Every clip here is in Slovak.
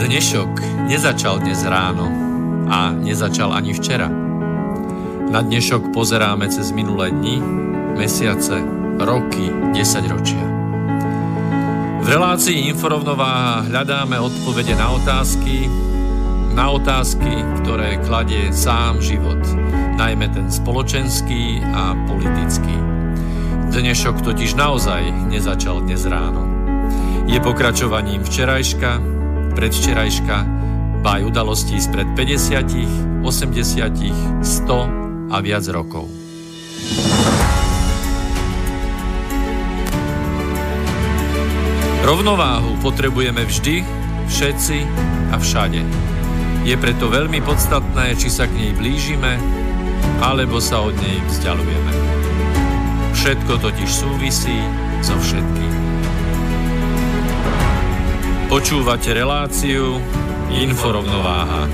Dnešok nezačal dnes ráno a nezačal ani včera. Na dnešok pozeráme cez minulé dni, mesiace, roky, 10 ročia. V relácii Inforovnováha hľadáme odpovede na otázky, ktoré kladie sám život, najmä ten spoločenský a politický. Dnešok totiž naozaj nezačal dnes ráno. Je pokračovaním včerajška, predvčerajška, ba aj udalostí spred 50, 80, 100 a viac rokov. Rovnováhu potrebujeme vždy, všetci a všade. Je preto veľmi podstatné, či sa k nej blížime, alebo sa od nej vzdialujeme. Všetko totiž súvisí so všetkým. Počúvate reláciu Inforovnováha.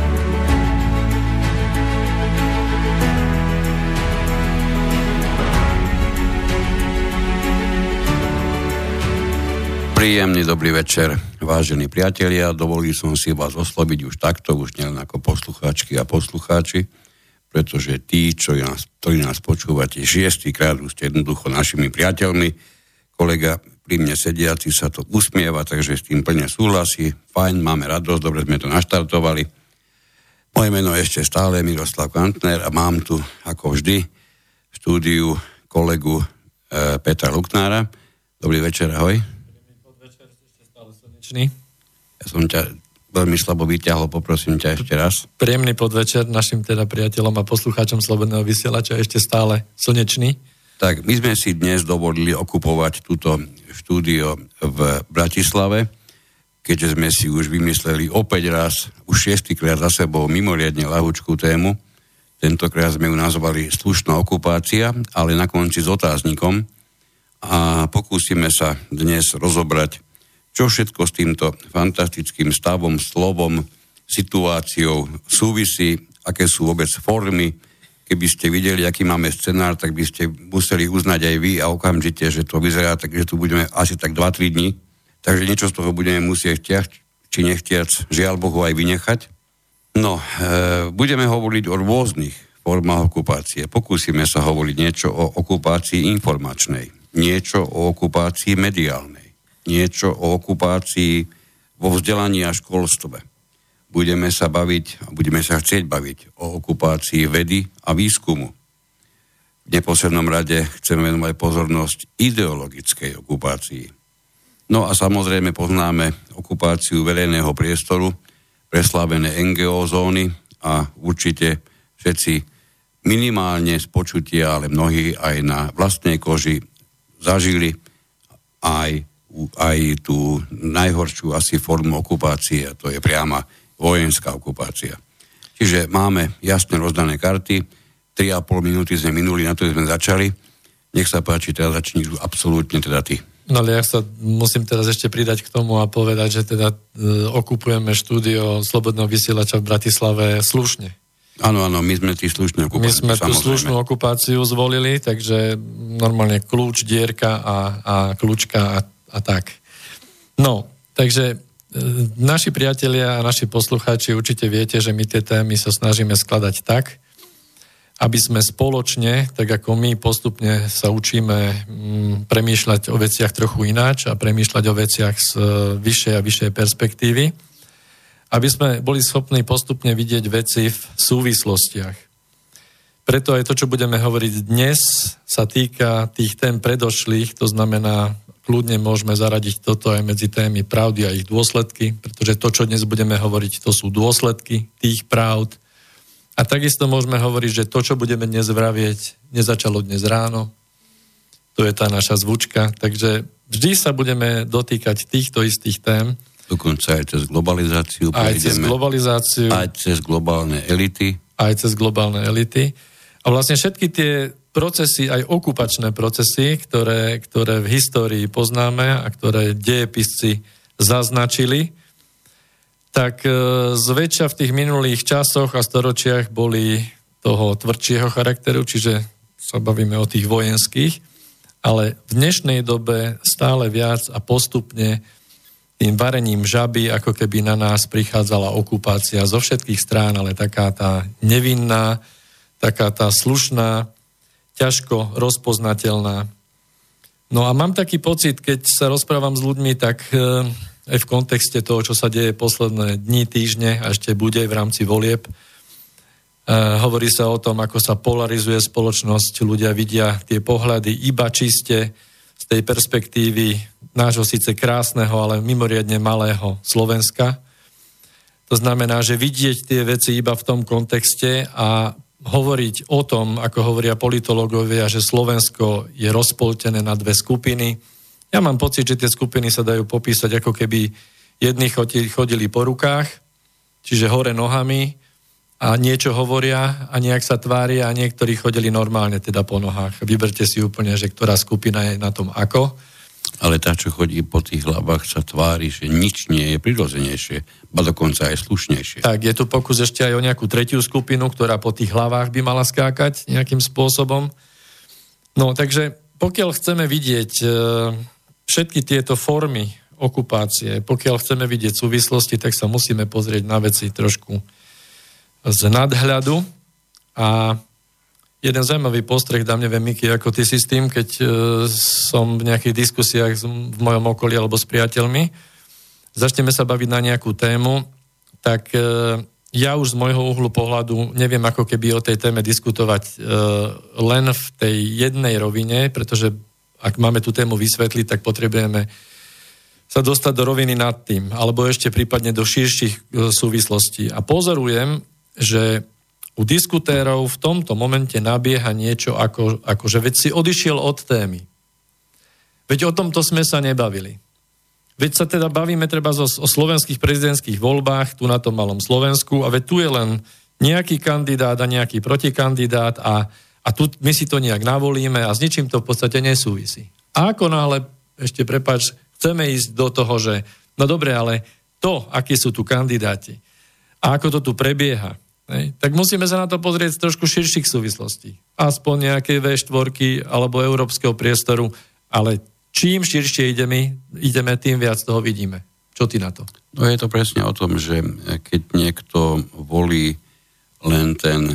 Príjemný dobrý večer, vážení priatelia. Dovolil som si vás osloviť už takto, už nielen ako poslucháčky a poslucháči, pretože tí, ktorí nás počúvate 6. krát, už ste jednoducho našimi priateľmi. Kolega pri mne sediaci sa to usmieva, takže s tým plne súhlasí. Fajn, máme radosť, dobre sme to naštartovali. Moje meno je ešte stále Miroslav Kantner a mám tu, ako vždy, v štúdiu kolegu Petra Luknára. Dobrý večer, ahoj. Príjemný podvečer, ešte stále slnečný. Ja som ťa veľmi slabo vyťahol, poprosím ťa ešte raz. Príjemný podvečer našim teda priateľom a poslucháčom Slobodného vysielača, ešte stále slnečný. Tak, my sme si dnes dovolili okupovať túto štúdio v Bratislave, keďže sme si už vymysleli opäť raz, už 6. krát za sebou mimoriadne ľahúčkú tému. Tentokrát sme ju nazvali Slušná okupácia, ale na konci s otáznikom. A pokúsime sa dnes rozobrať, čo všetko s týmto fantastickým stavom, slovom, situáciou súvisí, aké sú vôbec formy. Keby ste videli, aký máme scenár, tak by ste museli uznať aj vy a okamžite, že to vyzerá tak, že tu budeme asi tak 2-3 dní. Takže niečo z toho budeme musieť chtiať, či nechtiac, žiaľ Bohu, aj vynechať. No, budeme hovoriť o rôznych formách okupácie. Pokúsime sa hovoriť niečo o okupácii informačnej, niečo o okupácii mediálnej, niečo o okupácii vo vzdelaní a školstve. Budeme sa baviť a budeme sa chcieť baviť o okupácii vedy a výskumu. V neposlednom rade chceme venovať pozornosť ideologickej okupácii. No a samozrejme poznáme okupáciu verejného priestoru, preslávené NGO zóny a určite všetci minimálne z počutia, ale mnohí aj na vlastnej koži zažili aj tú najhoršiu asi formu okupácie, a to je priama vojenská okupácia. Čiže máme jasne rozdané karty, 3,5 minúty sme minuli, na to sme začali. Nech sa páči, teraz začni absolútne teda ty. No ale ja sa musím teraz ešte pridať k tomu a povedať, že teda okupujeme štúdio Slobodného vysielača v Bratislave slušne. Áno, my sme tí slušní okupáci. My sme tú slušnú okupáciu zvolili, takže normálne kľúč, dierka a kľúčka a tak. No, takže naši priatelia a naši poslucháči určite viete, že my tie témy sa snažíme skladať tak, aby sme spoločne, tak ako my postupne sa učíme premýšľať o veciach trochu ináč a premýšľať o veciach z vyššej a vyššej perspektívy, aby sme boli schopní postupne vidieť veci v súvislostiach. Preto aj to, čo budeme hovoriť dnes, sa týka tých tém predošlých, to znamená, kľudne môžeme zaradiť toto aj medzi témy pravdy a ich dôsledky, pretože to, čo dnes budeme hovoriť, to sú dôsledky tých pravd. A takisto môžeme hovoriť, že to, čo budeme dnes vravieť, nezačalo dnes ráno. To je tá naša zvučka. Takže vždy sa budeme dotýkať týchto istých tém. Dokonca aj cez globalizáciu. Aj cez globálne elity. A vlastne všetky tie procesy, aj okupačné procesy, ktoré v histórii poznáme a ktoré dejepisci zaznačili, tak zväčša v tých minulých časoch a storočiach boli toho tvrdšieho charakteru, čiže sa bavíme o tých vojenských, ale v dnešnej dobe stále viac a postupne tým varením žaby, ako keby na nás prichádzala okupácia zo všetkých strán, ale taká tá nevinná, taká tá slušná, ťažko rozpoznateľná. No a mám taký pocit, keď sa rozprávam s ľuďmi, tak aj v kontexte toho, čo sa deje posledné dni, týždne a ešte bude v rámci volieb, hovorí sa o tom, ako sa polarizuje spoločnosť, ľudia vidia tie pohľady iba čiste z tej perspektívy nášho síce krásneho, ale mimoriadne malého Slovenska. To znamená, že vidieť tie veci iba v tom kontexte a hovoriť o tom, ako hovoria politológovia, že Slovensko je rozpoltené na dve skupiny. Ja mám pocit, že tie skupiny sa dajú popísať, ako keby jedni chodili po rukách, čiže hore nohami a niečo hovoria a nejak sa tvária a niektorí chodili normálne teda po nohách. Vyberte si úplne, že ktorá skupina je na tom ako. Ale tá, čo chodí po tých hlavách, sa tvári, že nič nie je prirodzenejšie, ba dokonca aj slušnejšie. Tak, je tu pokus ešte aj o nejakú tretiu skupinu, ktorá po tých hlavách by mala skákať nejakým spôsobom. No, takže pokiaľ chceme vidieť všetky tieto formy okupácie, pokiaľ chceme vidieť súvislosti, tak sa musíme pozrieť na veci trošku z nadhľadu. A jeden zaujímavý postreh dám, neviem, Miky, ako ty si s tým, keď som v nejakých diskusiách v mojom okolí alebo s priateľmi, začneme sa baviť na nejakú tému, tak ja už z môjho uhlu pohľadu neviem ako keby o tej téme diskutovať len v tej jednej rovine, pretože ak máme tú tému vysvetliť, tak potrebujeme sa dostať do roviny nad tým, alebo ešte prípadne do širších súvislostí. A pozorujem, že u diskutérov v tomto momente nabieha niečo ako že veď si odišiel od témy. Veď o tomto sme sa nebavili. Veď sa teda bavíme treba o slovenských prezidentských voľbách tu na tom malom Slovensku a veď tu je len nejaký kandidát a nejaký protikandidát a tu my si to nejak navolíme a s ničím to v podstate nesúvisí. A ako náhle, ešte prepáč, chceme ísť do toho, že no dobre, ale to, akí sú tu kandidáti a ako to tu prebieha, tak musíme sa na to pozrieť z trošku širších súvislostí. Aspoň nejakej V4 alebo európskeho priestoru, ale čím širšie ideme, tým viac toho vidíme. Čo ty na to? No je to presne o tom, že keď niekto volí len ten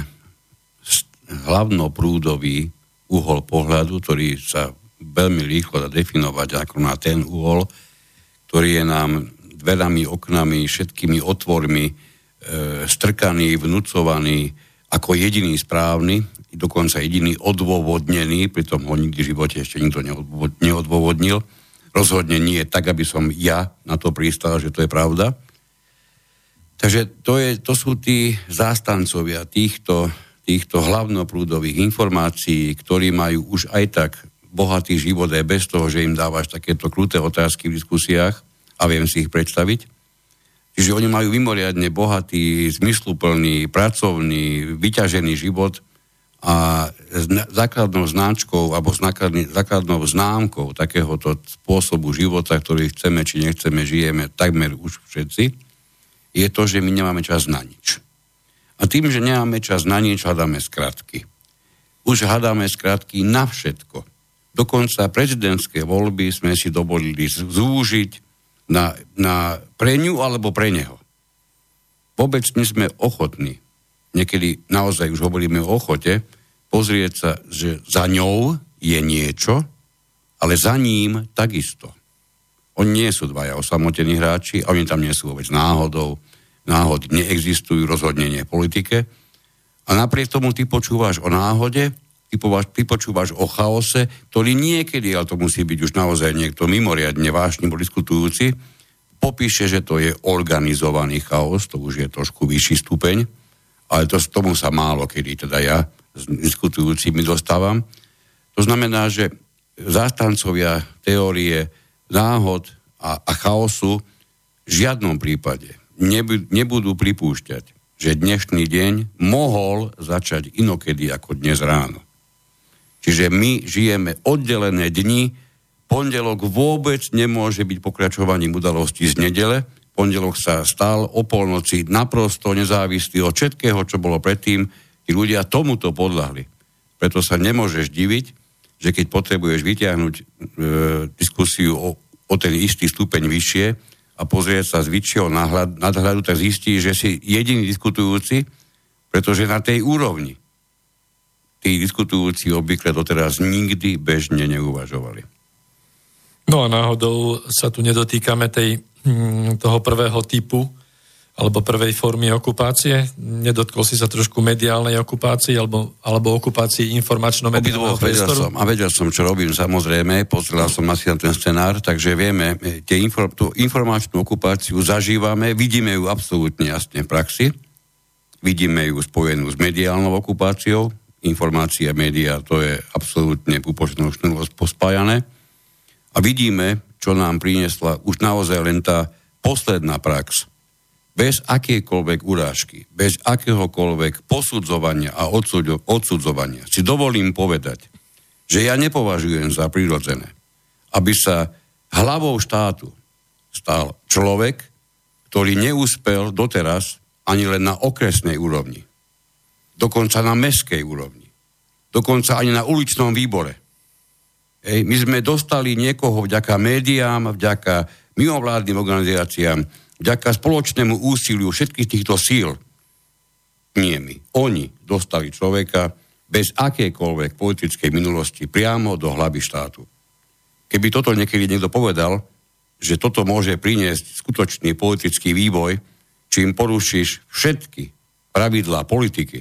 hlavnoprúdový uhol pohľadu, ktorý sa veľmi rýchlo dá definovať ako na ten uhol, ktorý je nám dverami, oknami, všetkými otvormi strkaný, vnúcovaný ako jediný správny, dokonca jediný odôvodnený, pritom ho nikdy v živote ešte nikto neodôvodnil. Rozhodne nie tak, aby som ja na to pristal, že to je pravda. Takže to sú tí zástancovia týchto hlavnoprúdových informácií, ktorí majú už aj tak bohatý život aj bez toho, že im dávaš takéto kruté otázky v diskusiách a viem si ich predstaviť. Čiže oni majú mimoriadne bohatý, zmysluplný, pracovný, vyťažený život a základnou značkou alebo základnou známkou takéhoto spôsobu života, ktorý chceme či nechceme, žijeme takmer už všetci, je to, že my nemáme čas na nič. A tým, že nemáme čas na nič, hľadáme skratky. Už hľadáme skratky na všetko. Dokonca prezidentské voľby sme si dovolili zúžiť na pre ňu alebo pre neho. Vôbec nie sme ochotní, niekedy naozaj už hovoríme o ochote, pozrieť sa, že za ňou je niečo, ale za ním takisto. Oni nie sú dvaja osamotení hráči, oni tam nie sú vôbec náhodou, náhody neexistujú, rozhodne nie v politike. A napriek tomu ty počúvaš o náhode, ty počúvaš o chaose, ktorý niekedy, ale to musí byť už naozaj niekto mimoriadne vášnivo diskutujúci, popíše, že to je organizovaný chaos, to už je trošku vyšší stupeň, ale tomu sa málo kedy teda ja s diskutujúcimi dostávam. To znamená, že zástancovia teórie náhod a chaosu v žiadnom prípade nebudú pripúšťať, že dnešný deň mohol začať inokedy ako dnes ráno. Čiže my žijeme oddelené dni, pondelok vôbec nemôže byť pokračovaním udalostí z nedele, pondelok sa stal o polnoci naprosto nezávislý od všetkého, čo bolo predtým, tí ľudia tomuto podľahli. Preto sa nemôžeš diviť, že keď potrebuješ vytiahnuť diskusiu o ten istý stupeň vyššie a a pozrie sa z vyššieho nadhľadu, tak zistí, že si jediný diskutujúci, pretože na tej úrovni tí diskutujúci obvykle doteraz nikdy bežne neuvažovali. No a náhodou sa tu nedotýkame toho prvého typu alebo prvej formy okupácie? Nedotkol si sa trošku mediálnej okupácii alebo okupácii informačno-mediálneho priestoru? Vedel som, čo robím, samozrejme. Pozeral som asi na ten scenár, takže vieme, tú informačnú okupáciu zažívame, vidíme ju absolútne jasne v praxi, vidíme ju spojenú s mediálnou okupáciou, informácie a médiá, to je absolútne upočtenou šnúrou pospájané. A vidíme, čo nám priniesla už naozaj len tá posledná prax. Bez akékoľvek urážky, bez akéhokoľvek posudzovania a odsudzovania si dovolím povedať, že ja nepovažujem za prirodzené, aby sa hlavou štátu stal človek, ktorý neúspel doteraz ani len na okresnej úrovni. Dokonca na mestskej úrovni. Dokonca ani na uličnom výbore. My sme dostali niekoho vďaka médiám, vďaka mimovládnym organizáciám, vďaka spoločnému úsiliu všetkých týchto síl. Nie my. Oni dostali človeka bez akékoľvek politickej minulosti priamo do hlavy štátu. Keby toto niekedy niekto povedal, že toto môže priniesť skutočný politický vývoj, čím porušíš všetky pravidlá politiky.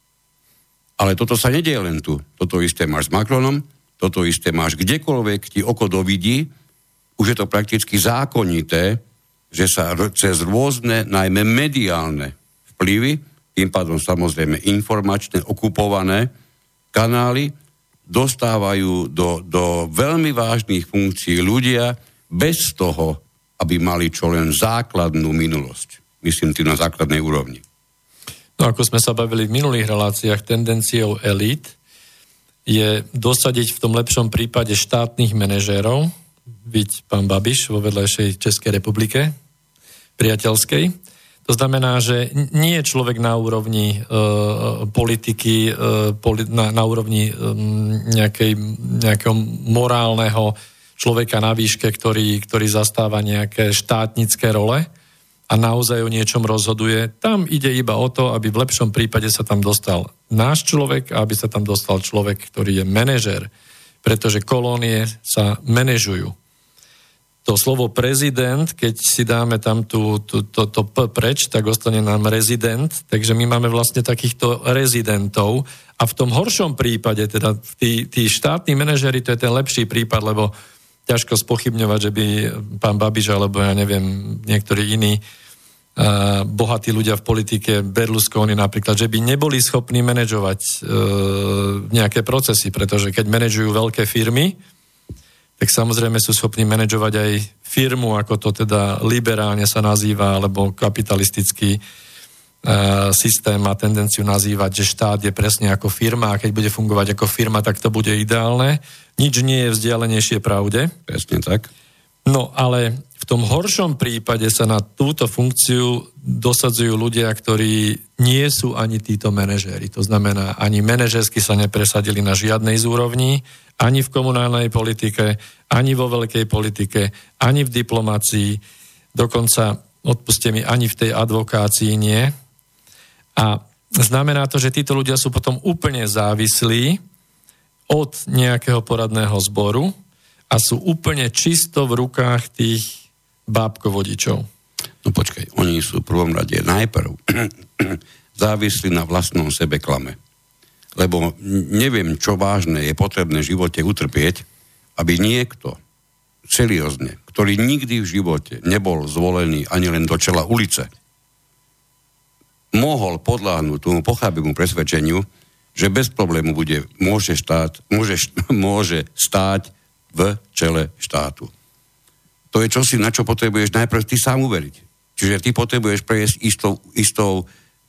Ale toto sa nedieje len tu. Toto isté máš s Macronom, toto isté máš kdekoľvek ti oko dovidí, už je to prakticky zákonité, že sa cez rôzne, najmä mediálne vplyvy, tým pádom samozrejme informačné, okupované kanály, dostávajú do veľmi vážnych funkcií ľudia bez toho, aby mali čo len základnú minulosť. Myslím tým na základnej úrovni. No ako sme sa bavili v minulých reláciách, tendenciou elít je dosadiť v tom lepšom prípade štátnych manažérov, byť pán Babiš vo vedľajšej Českej republike, priateľskej. To znamená, že nie je človek na úrovni politiky, na úrovni nejakého morálneho človeka na výške, ktorý zastáva nejaké štátnické role a naozaj o niečom rozhoduje. Tam ide iba o to, aby v lepšom prípade sa tam dostal náš človek a aby sa tam dostal človek, ktorý je manažér, pretože kolónie sa manažujú. To slovo prezident, keď si dáme tam to P preč, tak ostane nám rezident, takže my máme vlastne takýchto rezidentov a v tom horšom prípade, teda tí štátni manažéri, to je ten lepší prípad, lebo ťažko spochybňovať, že by pán Babiš alebo ja neviem, niektorí iní bohatí ľudia v politike, Berlusconi napríklad, že by neboli schopní manažovať nejaké procesy, pretože keď manažujú veľké firmy, tak samozrejme sú schopní manažovať aj firmu, ako to teda liberálne sa nazýva, alebo kapitalistický systém má tendenciu nazývať, že štát je presne ako firma a keď bude fungovať ako firma, tak to bude ideálne. Nič nie je vzdialenejšie pravde. Presne tak. No ale v tom horšom prípade sa na túto funkciu dosadzujú ľudia, ktorí nie sú ani títo manažéri. To znamená, ani manažersky sa nepresadili na žiadnej z úrovní, ani v komunálnej politike, ani vo veľkej politike, ani v diplomácii, dokonca, odpuste mi, ani v tej advokácii nie. A znamená to, že títo ľudia sú potom úplne závislí od nejakého poradného zboru a sú úplne čisto v rukách tých bábkovodičov. No počkaj, oni sú v prvom rade najprv závislí na vlastnom sebeklame. Lebo neviem, čo vážne je potrebné v živote utrpieť, aby niekto seriózne, ktorý nikdy v živote nebol zvolený ani len do čela ulice, mohol podľahnúť tomu pochabému presvedčeniu, že bez problému môže stáť v čele štátu. To je čosi, na čo potrebuješ najprv ty sám uveriť. Čiže ty potrebuješ prejsť istou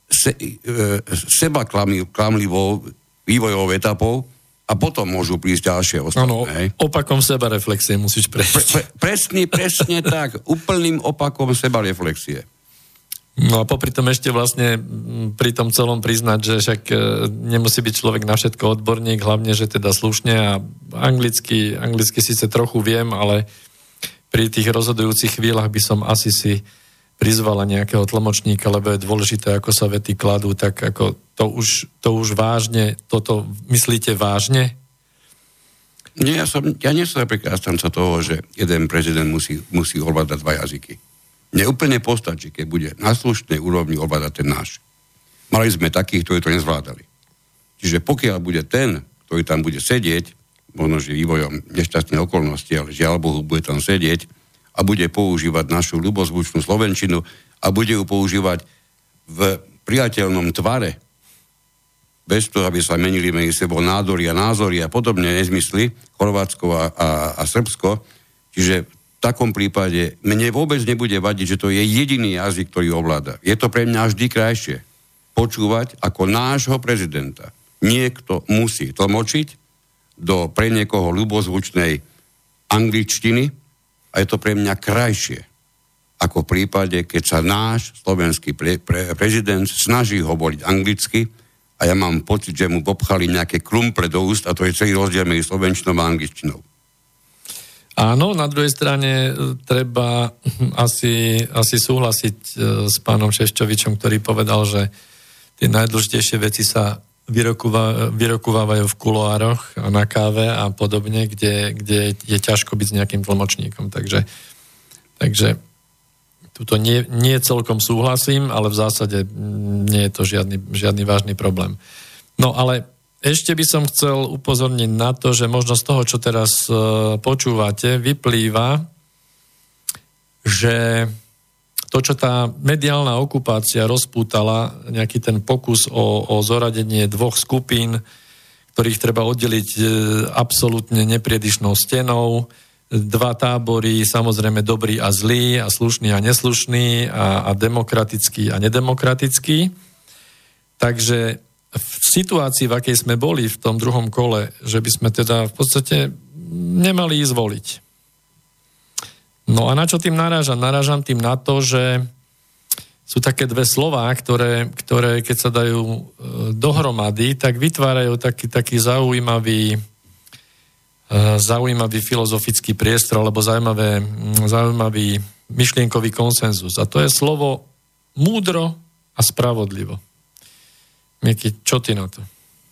seba klamlivou vývojovou etapou a potom môžu prísť ďalšie ostatné. Opakom sebareflexie musíš prejsť. Presne tak. Úplným opakom sebareflexie. No a popri tom ešte vlastne pri tom celom priznať, že však nemusí byť človek na všetko odborník, hlavne, že teda slušne a anglicky síce trochu viem, ale pri tých rozhodujúcich chvíľach by som asi si prizvala nejakého tlmočníka, lebo je dôležité, ako sa vety kladú, tak ako to už vážne, toto myslíte vážne? Nie, ja nie som napríklad zastanca toho, že jeden prezident musí ovládať 2 jazyky. Mne úplne postačí, keď bude na slušnej úrovni ovládať ten náš. Mali sme takých, ktorí to nezvládali. Čiže pokiaľ bude ten, ktorý tam bude sedieť, možno, že vývojom nešťastnej okolnosti, ale žiaľ Bohu, bude tam sedieť a bude používať našu ľubozvučnú slovenčinu a bude ju používať v priateľnom tvare, bez toho, aby sa menili medzi sebou nádory a názory a podobne nezmysly, Chorvátsko a Srbsko. Čiže v takom prípade mne vôbec nebude vadiť, že to je jediný jazyk, ktorý ovláda. Je to pre mňa vždy krajšie počúvať, ako nášho prezidenta niekto musí tlmočiť do pre niekoho ľubozvučnej angličtiny a je to pre mňa krajšie ako v prípade, keď sa náš slovenský prezident snaží hovoriť anglicky a ja mám pocit, že mu popchali nejaké krumple do úst a to je celý rozdiel medzi slovenčinou a angličtinou. Áno, na druhej strane treba asi súhlasiť s pánom Šeščovičom, ktorý povedal, že tie najdôležitejšie veci sa vyrokovávajú v kuloároch a na káve a podobne, kde je ťažko byť s nejakým tlmočníkom. Takže tuto nie celkom súhlasím, ale v zásade nie je to žiadny vážny problém. No ale ešte by som chcel upozorniť na to, že možno z toho, čo teraz počúvate, vyplýva, že to, čo tá mediálna okupácia rozpútala, nejaký ten pokus o zoradenie 2 skupín, ktorých treba oddeliť absolútne nepriedišnou stenou, 2 tábory, samozrejme dobrý a zlý, a slušný a neslušný, a demokratický a nedemokratický. Takže v situácii, v akej sme boli v tom druhom kole, že by sme teda v podstate nemali ísť voliť. No a na čo tým narážam? Narážam tým na to, že sú také 2 slová, ktoré keď sa dajú dohromady, tak vytvárajú taký zaujímavý filozofický priestor alebo zaujímavý myšlienkový konsenzus. A to je slovo múdro a spravodlivo. Mieky, čo ty na to?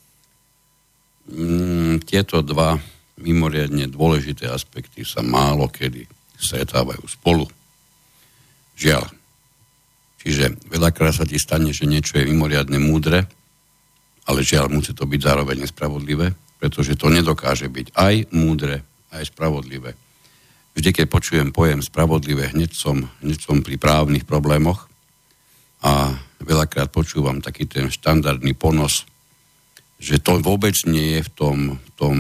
Tieto 2 mimoriadne dôležité aspekty sa málo kedy stretávajú spolu. Žiaľ. Čiže veľakrát sa ti stane, že niečo je mimoriadne múdre, ale žiaľ, musí to byť zároveň nespravodlivé, pretože to nedokáže byť aj múdre, aj spravodlivé. Vždy, keď počujem pojem spravodlivé, hneď som pri právnych problémoch a veľakrát počúvam taký ten štandardný ponos, že to vôbec nie je v tom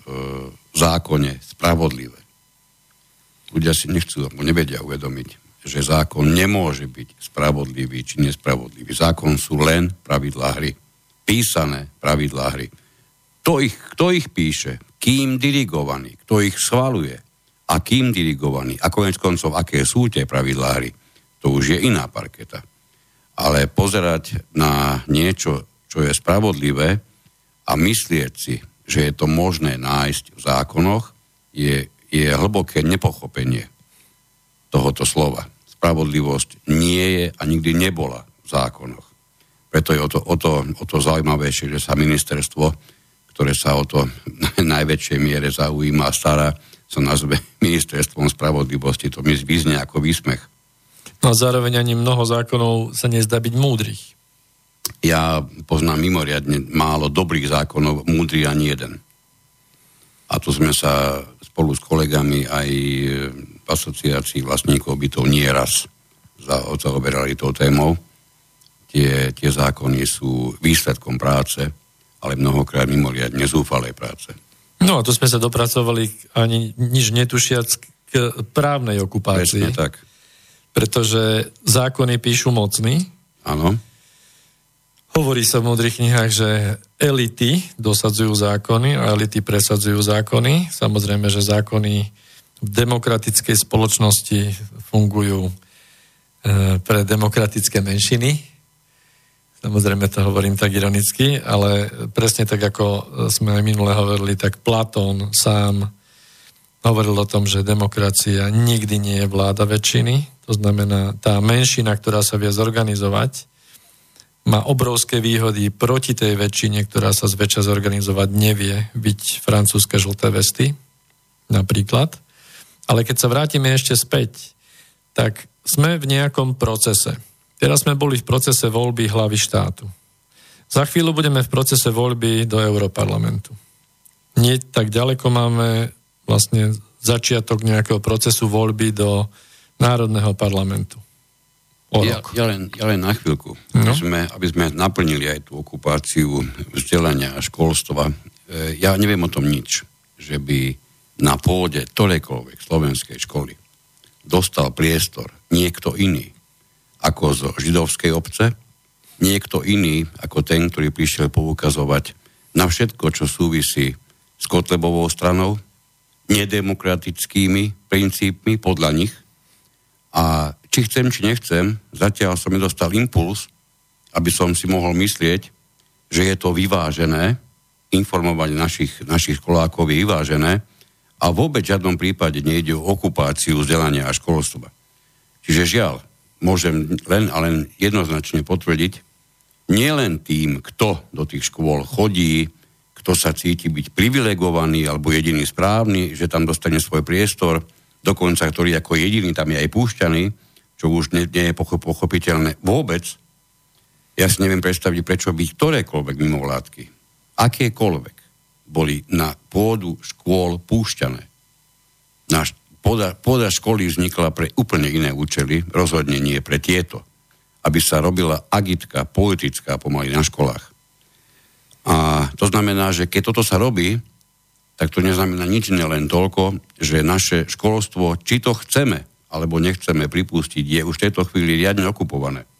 zákone spravodlivé. Ľudia si nechcú, alebo nevedia uvedomiť, že zákon nemôže byť spravodlivý či nespravodlivý. Zákon sú len pravidlá hry. Písané pravidlá hry. Kto ich píše? Kým dirigovaný? Kto ich schvaluje? A kým dirigovaný? A koniec koncov, aké sú tie pravidlá hry? To už je iná parketa. Ale pozerať na niečo, čo je spravodlivé a myslieť si, že je to možné nájsť v zákonoch, je hlboké nepochopenie tohoto slova. Spravodlivosť nie je a nikdy nebola v zákonoch. Preto je o to zaujímavejšie, že sa ministerstvo, ktoré sa o to najväčšej miere zaujíma a stará, sa nazve ministerstvom spravodlivosti. To mi vyznie ako výsmech. No a zároveň ani mnoho zákonov sa nezdá byť múdrych. Ja poznám mimoriadne málo dobrých zákonov, múdry ani jeden. A tu sme sa spolu s kolegami aj v asociácii vlastníkov bytov nieraz zaoberali tou témou. Tie zákony sú výsledkom práce, ale mnohokrát mimoriadne zúfalej práce. No a tu sme sa dopracovali ani nič netušiac k právnej okupácii. Presne tak. Pretože zákony píšu mocní. Áno. Hovorí sa v múdrych knihách, že elity dosadzujú zákony a elity presadzujú zákony. Samozrejme, že zákony v demokratickej spoločnosti fungujú pre demokratické menšiny. Samozrejme to hovorím tak ironicky, ale presne tak, ako sme aj minule hovorili, tak Platón sám hovoril o tom, že demokracia nikdy nie je vláda väčšiny. To znamená, tá menšina, ktorá sa vie zorganizovať, má obrovské výhody proti tej väčšine, ktorá sa zväčša zorganizovať nevie, byť francúzske žlté vesty, napríklad. Ale keď sa vrátime ešte späť, tak sme v nejakom procese. Teraz sme boli v procese voľby hlavy štátu. Za chvíľu budeme v procese voľby do Europarlamentu. Nie tak ďaleko máme vlastne začiatok nejakého procesu voľby do Národného parlamentu. Ja len na chvíľku, aby sme naplnili aj tú okupáciu vzdelania a školstva. Ja neviem o tom nič, že by na pôde ktorejkoľvek slovenskej školy dostal priestor niekto iný ako zo židovskej obce, niekto iný ako ten, ktorý prišiel poukazovať na všetko, čo súvisí s Kotlebovou stranou, nedemokratickými princípmi podľa nich. A či chcem, či nechcem, zatiaľ som nedostal impuls, aby som si mohol myslieť, že je to vyvážené, informovať našich školákov je vyvážené a vôbec v žiadnom prípade nejde o okupáciu vzdelania a školstva. Čiže žiaľ, môžem len jednoznačne potvrdiť, nielen tým, kto do tých škôl chodí, kto sa cíti byť privilegovaný alebo jediný správny, že tam dostane svoj priestor, dokonca ktorý ako jediný tam je aj púšťaný, čo už nie je pochopiteľné vôbec. Ja si neviem predstaviť, prečo by ktorékoľvek mimovládky, akékoľvek, boli na pôdu škôl púšťané. Pôda školy vznikla pre úplne iné účely, rozhodne nie pre tieto, aby sa robila agitka politická pomaly na školách. A to znamená, že keď toto sa robí, tak to neznamená nič iné, len toľko, že naše školstvo, či to chceme, alebo nechceme pripustiť, je už v tejto chvíli riadne okupované.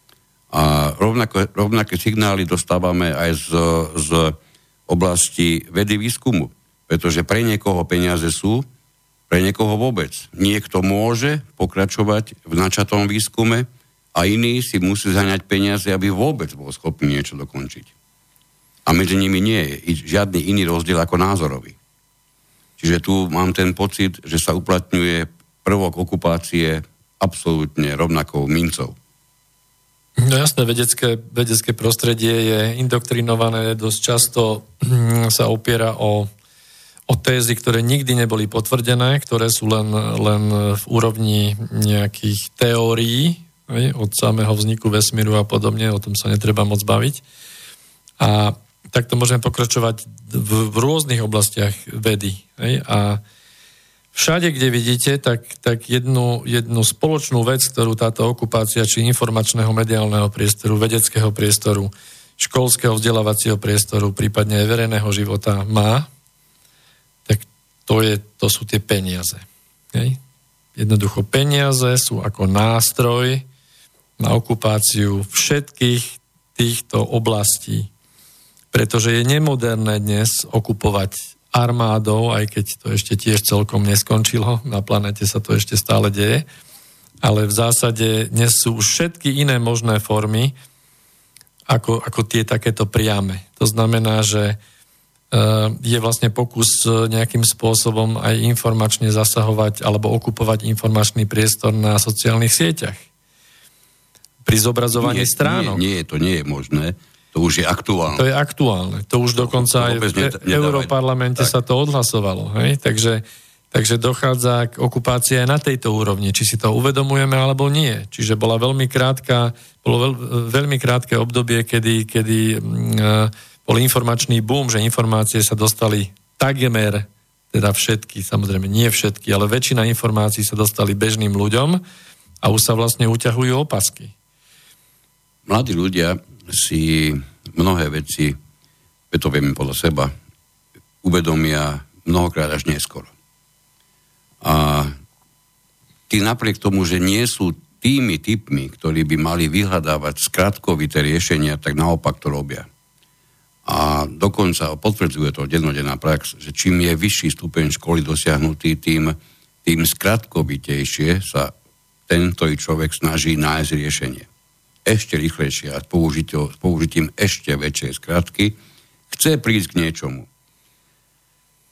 A rovnaké signály dostávame aj z oblasti vedy výskumu, pretože pre niekoho peniaze sú, pre niekoho vôbec. Niekto môže pokračovať v načatom výskume a iný si musí zhaňať peniaze, aby vôbec bol schopný niečo dokončiť. A medzi nimi nie je žiadny iný rozdiel ako názorový. Čiže tu mám ten pocit, že sa uplatňuje prvok okupácie absolútne rovnakou mincov. No jasné, vedecké prostredie je indoktrinované, dosť často sa opiera o tézy, ktoré nikdy neboli potvrdené, ktoré sú len v úrovni nejakých teórií, od samého vzniku vesmíru a podobne, o tom sa netreba moc baviť. A takto môžeme pokračovať v rôznych oblastiach vedy. A všade, kde vidíte, tak jednu spoločnú vec, ktorú táto okupácia či informačného mediálneho priestoru, vedeckého priestoru, školského vzdelávacieho priestoru, prípadne aj verejného života má, tak to sú tie peniaze. Jednoducho peniaze sú ako nástroj na okupáciu všetkých týchto oblastí. Pretože je nemoderné dnes okupovať armádou, aj keď to ešte tiež celkom neskončilo, na planete sa to ešte stále deje, ale v zásade dnes sú už všetky iné možné formy, ako tie takéto priame. To znamená, že je vlastne pokus nejakým spôsobom aj informačne zasahovať alebo okupovať informačný priestor na sociálnych sieťach. Pri zobrazovaní stránok. To nie je možné. To už je aktuálne. To je aktuálne. To už dokonca aj v Europarlamente sa to odhlasovalo. Hej? Takže dochádza k okupácii aj na tejto úrovni. Či si to uvedomujeme, alebo nie. Čiže bolo veľmi krátke obdobie, kedy bol informačný boom, že informácie sa dostali takmer, teda všetky, samozrejme nie všetky, ale väčšina informácií sa dostali bežným ľuďom a už sa vlastne uťahujú opasky. Mladí ľudia si mnohé veci, to vieme podľa seba, uvedomia mnohokrát až neskoro. A tí napriek tomu, že nie sú tými typmi, ktorí by mali vyhľadávať skratkovité riešenia, tak naopak to robia. A dokonca potvrdzuje to dennodenná prax, že čím je vyšší stupeň školy dosiahnutý, tým skratkovitejšie sa tento človek snaží nájsť riešenie. Ešte rýchlejšie a s použitím ešte väčšej skratky chce prísť k niečomu.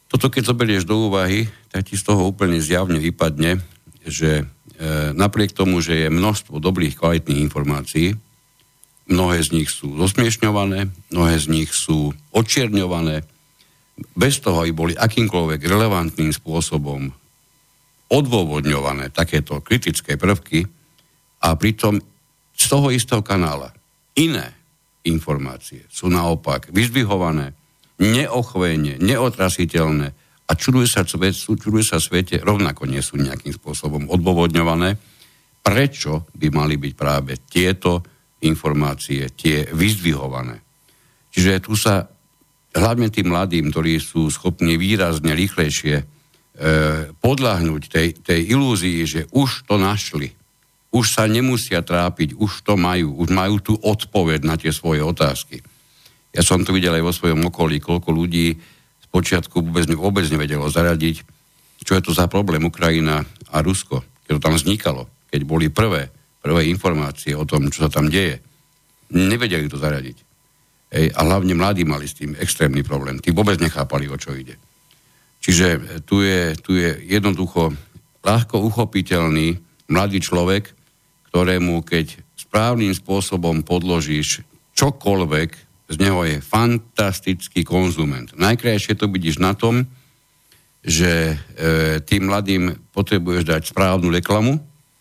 Toto keď zoberieš do úvahy, tak ti z toho úplne zjavne vypadne, že napriek tomu, že je množstvo dobrých, kvalitných informácií, mnohé z nich sú zosmiešňované, mnohé z nich sú odčierňované, bez toho, aby boli akýmkoľvek relevantným spôsobom odôvodňované takéto kritické prvky a pritom z toho istého kanála iné informácie sú naopak vyzdvihované, neochvejne, neotrasiteľné a čuduje sa svete, rovnako nie sú nejakým spôsobom odôvodňované, prečo by mali byť práve tieto informácie, tie vyzdvihované. Čiže tu sa hlavne tým mladým, ktorí sú schopní výrazne rýchlejšie podľahnúť tej ilúzii, že už to našli, už sa nemusia trápiť, už to majú, už majú tú odpoveď na tie svoje otázky. Ja som to videl aj vo svojom okolí, koľko ľudí spočiatku vôbec nevedelo zaradiť, čo je to za problém Ukrajina a Rusko, keď to tam vznikalo, keď boli prvé informácie o tom, čo sa tam deje. Nevedeli to zaradiť. A hlavne mladí mali s tým extrémny problém. Tí vôbec nechápali, o čo ide. Čiže tu je jednoducho ľahko uchopiteľný mladý človek, ktorému keď správnym spôsobom podložíš čokoľvek, z neho je fantastický konzument. Najkrajšie to vidíš na tom, že tým mladým potrebuješ dať správnu reklamu,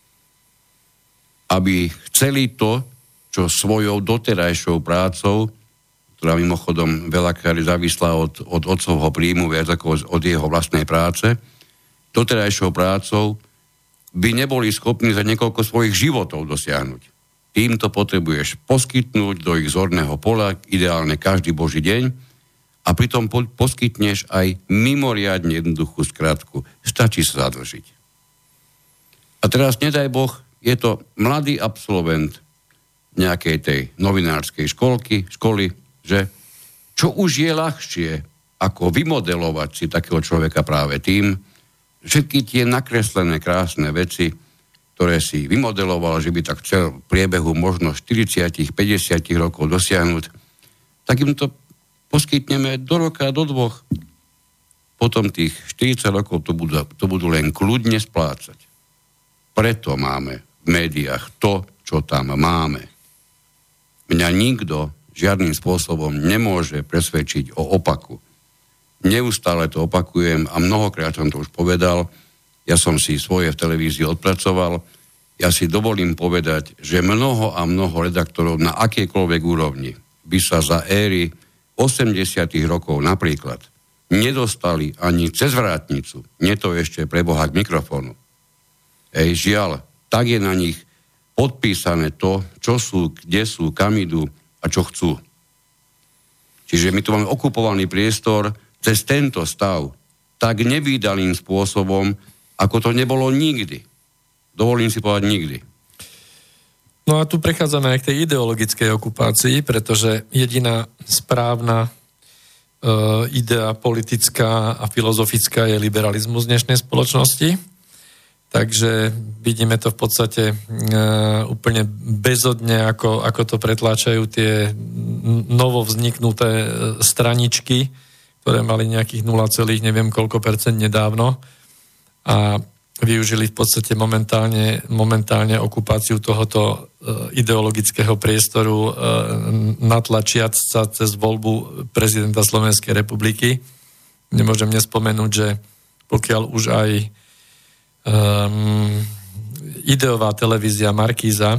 aby chceli to, čo svojou doterajšou prácou, ktorá mimochodom veľakrát závislá od otcovho príjmu viac ako od jeho vlastnej práce, doterajšou prácou by neboli schopní za niekoľko svojich životov dosiahnuť. Týmto potrebuješ poskytnúť do ich zorného pola, ideálne každý boží deň, a pritom poskytneš aj mimoriadne jednoduchú skratku. Stačí sa zadlžiť. A teraz, nedaj Boh, je to mladý absolvent nejakej tej novinárskej školy, že čo už je ľahšie, ako vymodelovať si takého človeka práve tým, všetky tie nakreslené krásne veci, ktoré si vymodeloval, že by tak chcel v priebehu možno 40-50 rokov dosiahnuť, tak im to poskytneme do roka, do dvoch. Potom tých 40 rokov to budú len kľudne splácať. Preto máme v médiách to, čo tam máme. Mňa nikto žiadnym spôsobom nemôže presvedčiť o opaku. Neustále to opakujem a mnohokrát som to už povedal. Ja som si svoje v televízii odpracoval. Ja si dovolím povedať, že mnoho a mnoho redaktorov na akejkoľvek úrovni by sa za éry 80. rokov napríklad nedostali ani cez vrátnicu. Nie to ešte pre Boha k mikrofónu. Žiaľ, tak je na nich podpísané to, čo sú, kde sú, kam idú a čo chcú. Čiže my tu máme okupovaný priestor cez tento stav tak nevídaným spôsobom, ako to nebolo nikdy. Dovolím si povedať nikdy. No a tu prechádzame aj k tej ideologickej okupácii, pretože jediná správna idea politická a filozofická je liberalizmus dnešnej spoločnosti. Takže vidíme to v podstate úplne bezodne, ako to pretláčajú tie novovzniknuté straničky, ktoré mali nejakých 0, neviem koľko percent nedávno a využili v podstate momentálne okupáciu tohoto ideologického priestoru natlačiac sa cez voľbu prezidenta Slovenskej republiky. Nemôžem nespomenúť, že pokiaľ už aj ideová televízia Markíza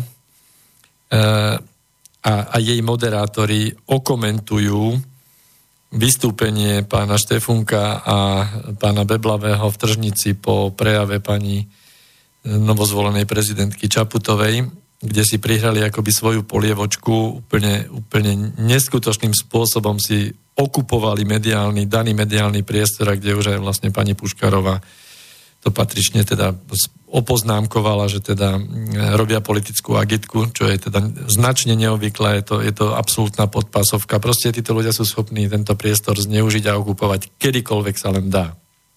a jej moderátori okomentujú vystúpenie pána Štefunka a pána Beblavého v Tržnici po prejave pani novozvolenej prezidentky Čaputovej, kde si prihrali akoby svoju polievočku, úplne neskutočným spôsobom si okupovali daný mediálny priestor, kde už aj vlastne pani Puškarová to patrične teda opoznámkovala, že teda robia politickú agitku, čo je teda značne neobvyklé, je to absolútna podpásovka. Proste títo ľudia sú schopní tento priestor zneužiť a okupovať kedykoľvek sa len dá.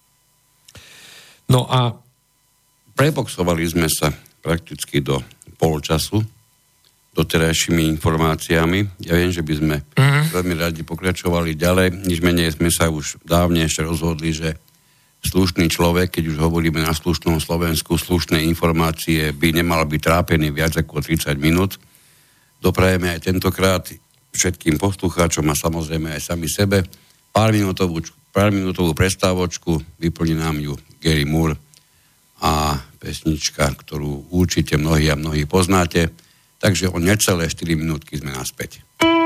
No a preboxovali sme sa prakticky do polčasu doterajšími informáciami. Ja viem, že by sme veľmi radi pokračovali ďalej, nič menej sme sa už dávne ešte rozhodli, že slušný človek, keď už hovoríme na slušnom Slovensku, slušné informácie by nemal byť trápený viac ako 30 minút. Doprajeme aj tentokrát všetkým poslucháčom a samozrejme aj sami sebe pár minútovú prestávočku, vyplní nám ju Gary Moore a pesnička, ktorú určite mnohí poznáte. Takže o necelé 4 minútky sme naspäť.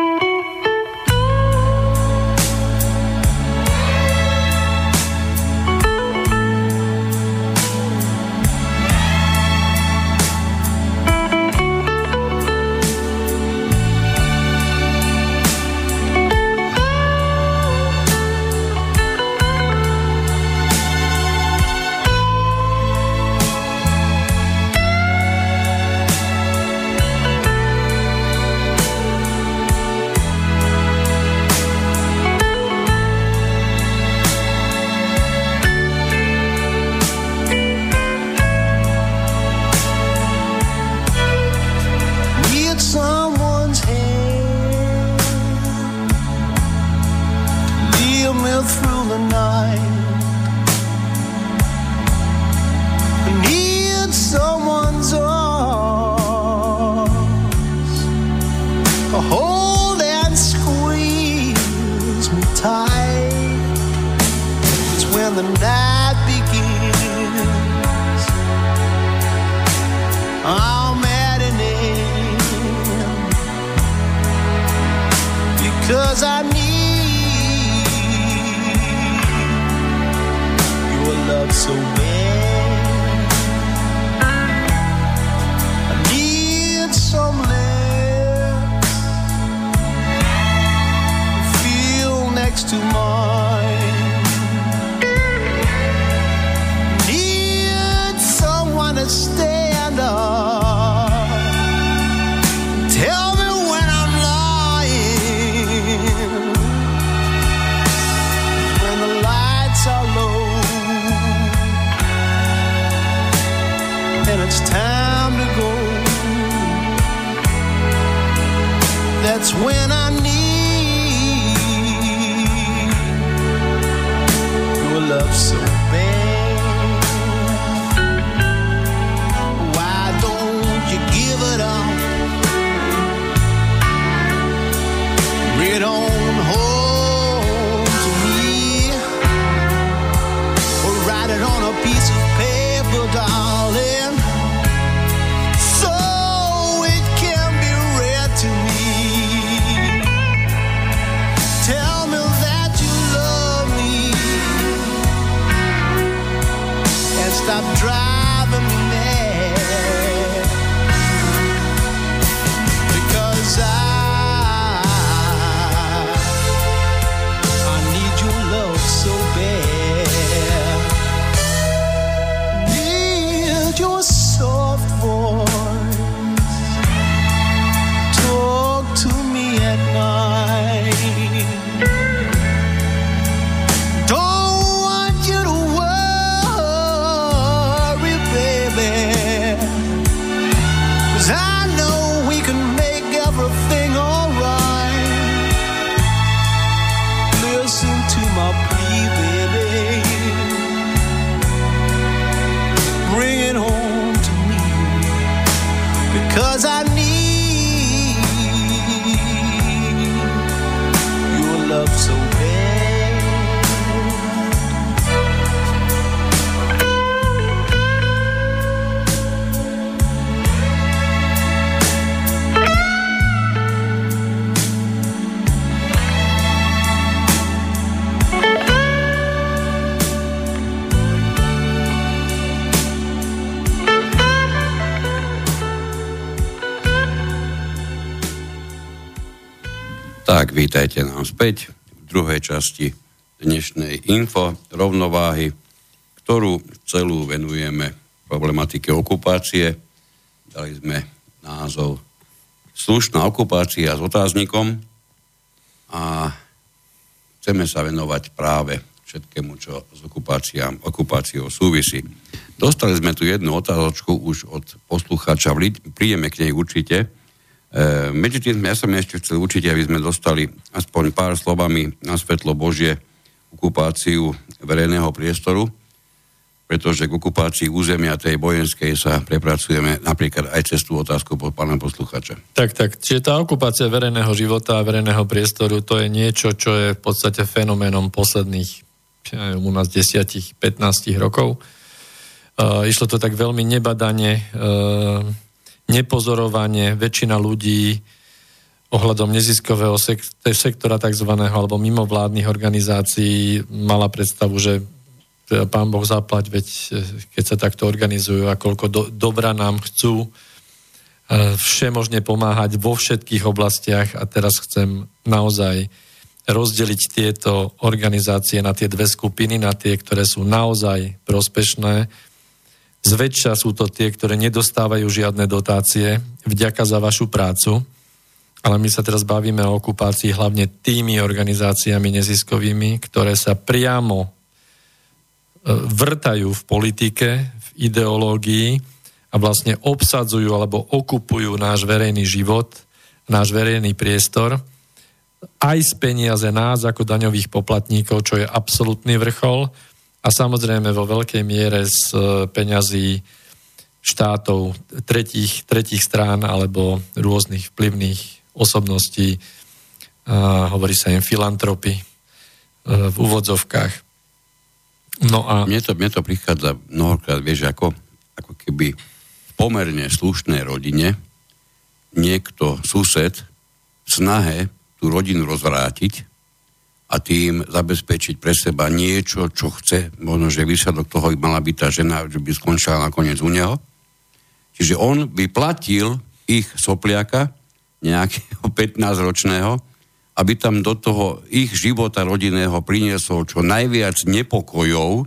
Tak, vítajte nám späť v druhej časti dnešnej info rovnováhy, ktorú celú venujeme problematike okupácie. Dali sme názov Slušná okupácia s otáznikom a chceme sa venovať práve všetkému, čo s okupáciou súvisí. Dostali sme tu jednu otázočku už od poslucháča, prídeme k nej určite. Medzi tým ja som ešte chcel určite, aby sme dostali aspoň pár slovami na svetlo Božie okupáciu verejného priestoru, pretože k okupácii územia tej vojenskej sa prepracujeme napríklad aj cez tú otázku pod pána posluchača. Tak. Čiže tá okupácia verejného života a verejného priestoru, to je niečo, čo je v podstate fenoménom posledných u nás 10-15 rokov. Išlo to tak veľmi nebadane, nepozorovanie. Väčšina ľudí ohľadom neziskového sektora takzvaného alebo mimovládnych organizácií mala predstavu, že Pán Boh zaplať, veď keď sa takto organizujú a koľko dobra nám chcú všemožne pomáhať vo všetkých oblastiach a teraz chcem naozaj rozdeliť tieto organizácie na tie dve skupiny, na tie, ktoré sú naozaj prospešné. Zväčša sú to tie, ktoré nedostávajú žiadne dotácie vďaka za vašu prácu, ale my sa teraz bavíme o okupácii hlavne tými organizáciami neziskovými, ktoré sa priamo vrtajú v politike, v ideológii a vlastne obsadzujú alebo okupujú náš verejný život, náš verejný priestor aj z peniaze nás ako daňových poplatníkov, čo je absolútny vrchol a samozrejme vo veľkej miere z peňazí štátov, tretích strán alebo rôznych vplyvných osobností, hovorí sa im filantropy v úvodzovkách. No a mne to prichádza mnohokrát, vieš, ako keby v pomerne slušnej rodine niekto, sused, v snahe tú rodinu rozvrátiť a tým zabezpečiť pre seba niečo, čo chce, možno, že výsledok toho mala byť tá žena, že by skončila nakoniec u neho. Čiže on by platil ich sopliaka, nejakého 15-ročného, aby tam do toho ich života rodinného priniesol čo najviac nepokojov,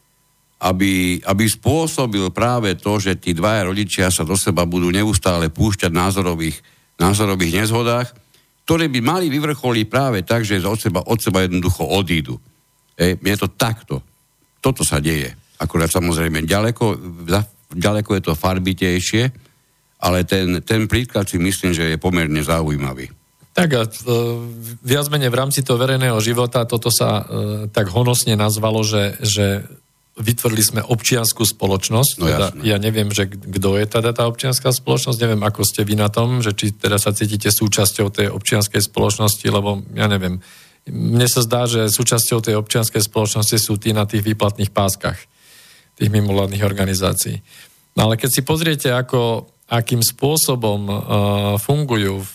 aby spôsobil práve to, že tí dvaja rodičia sa do seba budú neustále púšťať názorových nezhodách, ktoré by mali vyvrcholiť práve tak, že od seba jednoducho odídu. Je to takto. Toto sa deje. Akurát samozrejme ďaleko je to farbitejšie, ale ten príklad si myslím, že je pomerne zaujímavý. Tak a viac menej v rámci toho verejného života toto sa tak honosne nazvalo, že vytvorili sme občiansku spoločnosť. No, teda, ja neviem, že kto je teda tá občianská spoločnosť, neviem, ako ste vy na tom, že či teda sa cítite súčasťou tej občianskej spoločnosti, lebo ja neviem. Mne sa zdá, že súčasťou tej občianskej spoločnosti sú tí na tých výplatných páskach tých mimovládnych organizácií. No ale keď si pozriete, akým spôsobom fungujú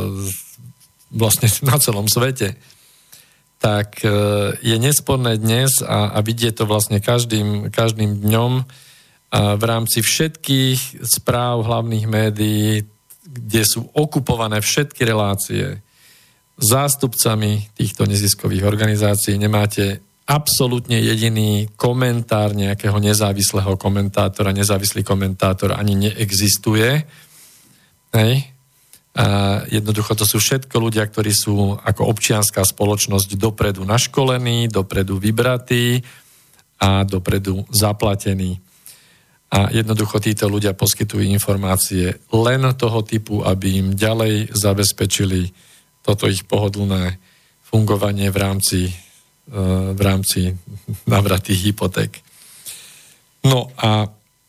vlastne na celom svete, tak je nesporné dnes a vidie to vlastne každým dňom v rámci všetkých správ hlavných médií, kde sú okupované všetky relácie zástupcami týchto neziskových organizácií. Nemáte absolútne jediný komentár nejakého nezávislého komentátora. Nezávislý komentátor ani neexistuje. Hej. A jednoducho to sú všetko ľudia, ktorí sú ako občianská spoločnosť dopredu naškolení, dopredu vybratí a dopredu zaplatení. A jednoducho títo ľudia poskytujú informácie len toho typu, aby im ďalej zabezpečili toto ich pohodlné fungovanie v rámci navratých hypoték. No a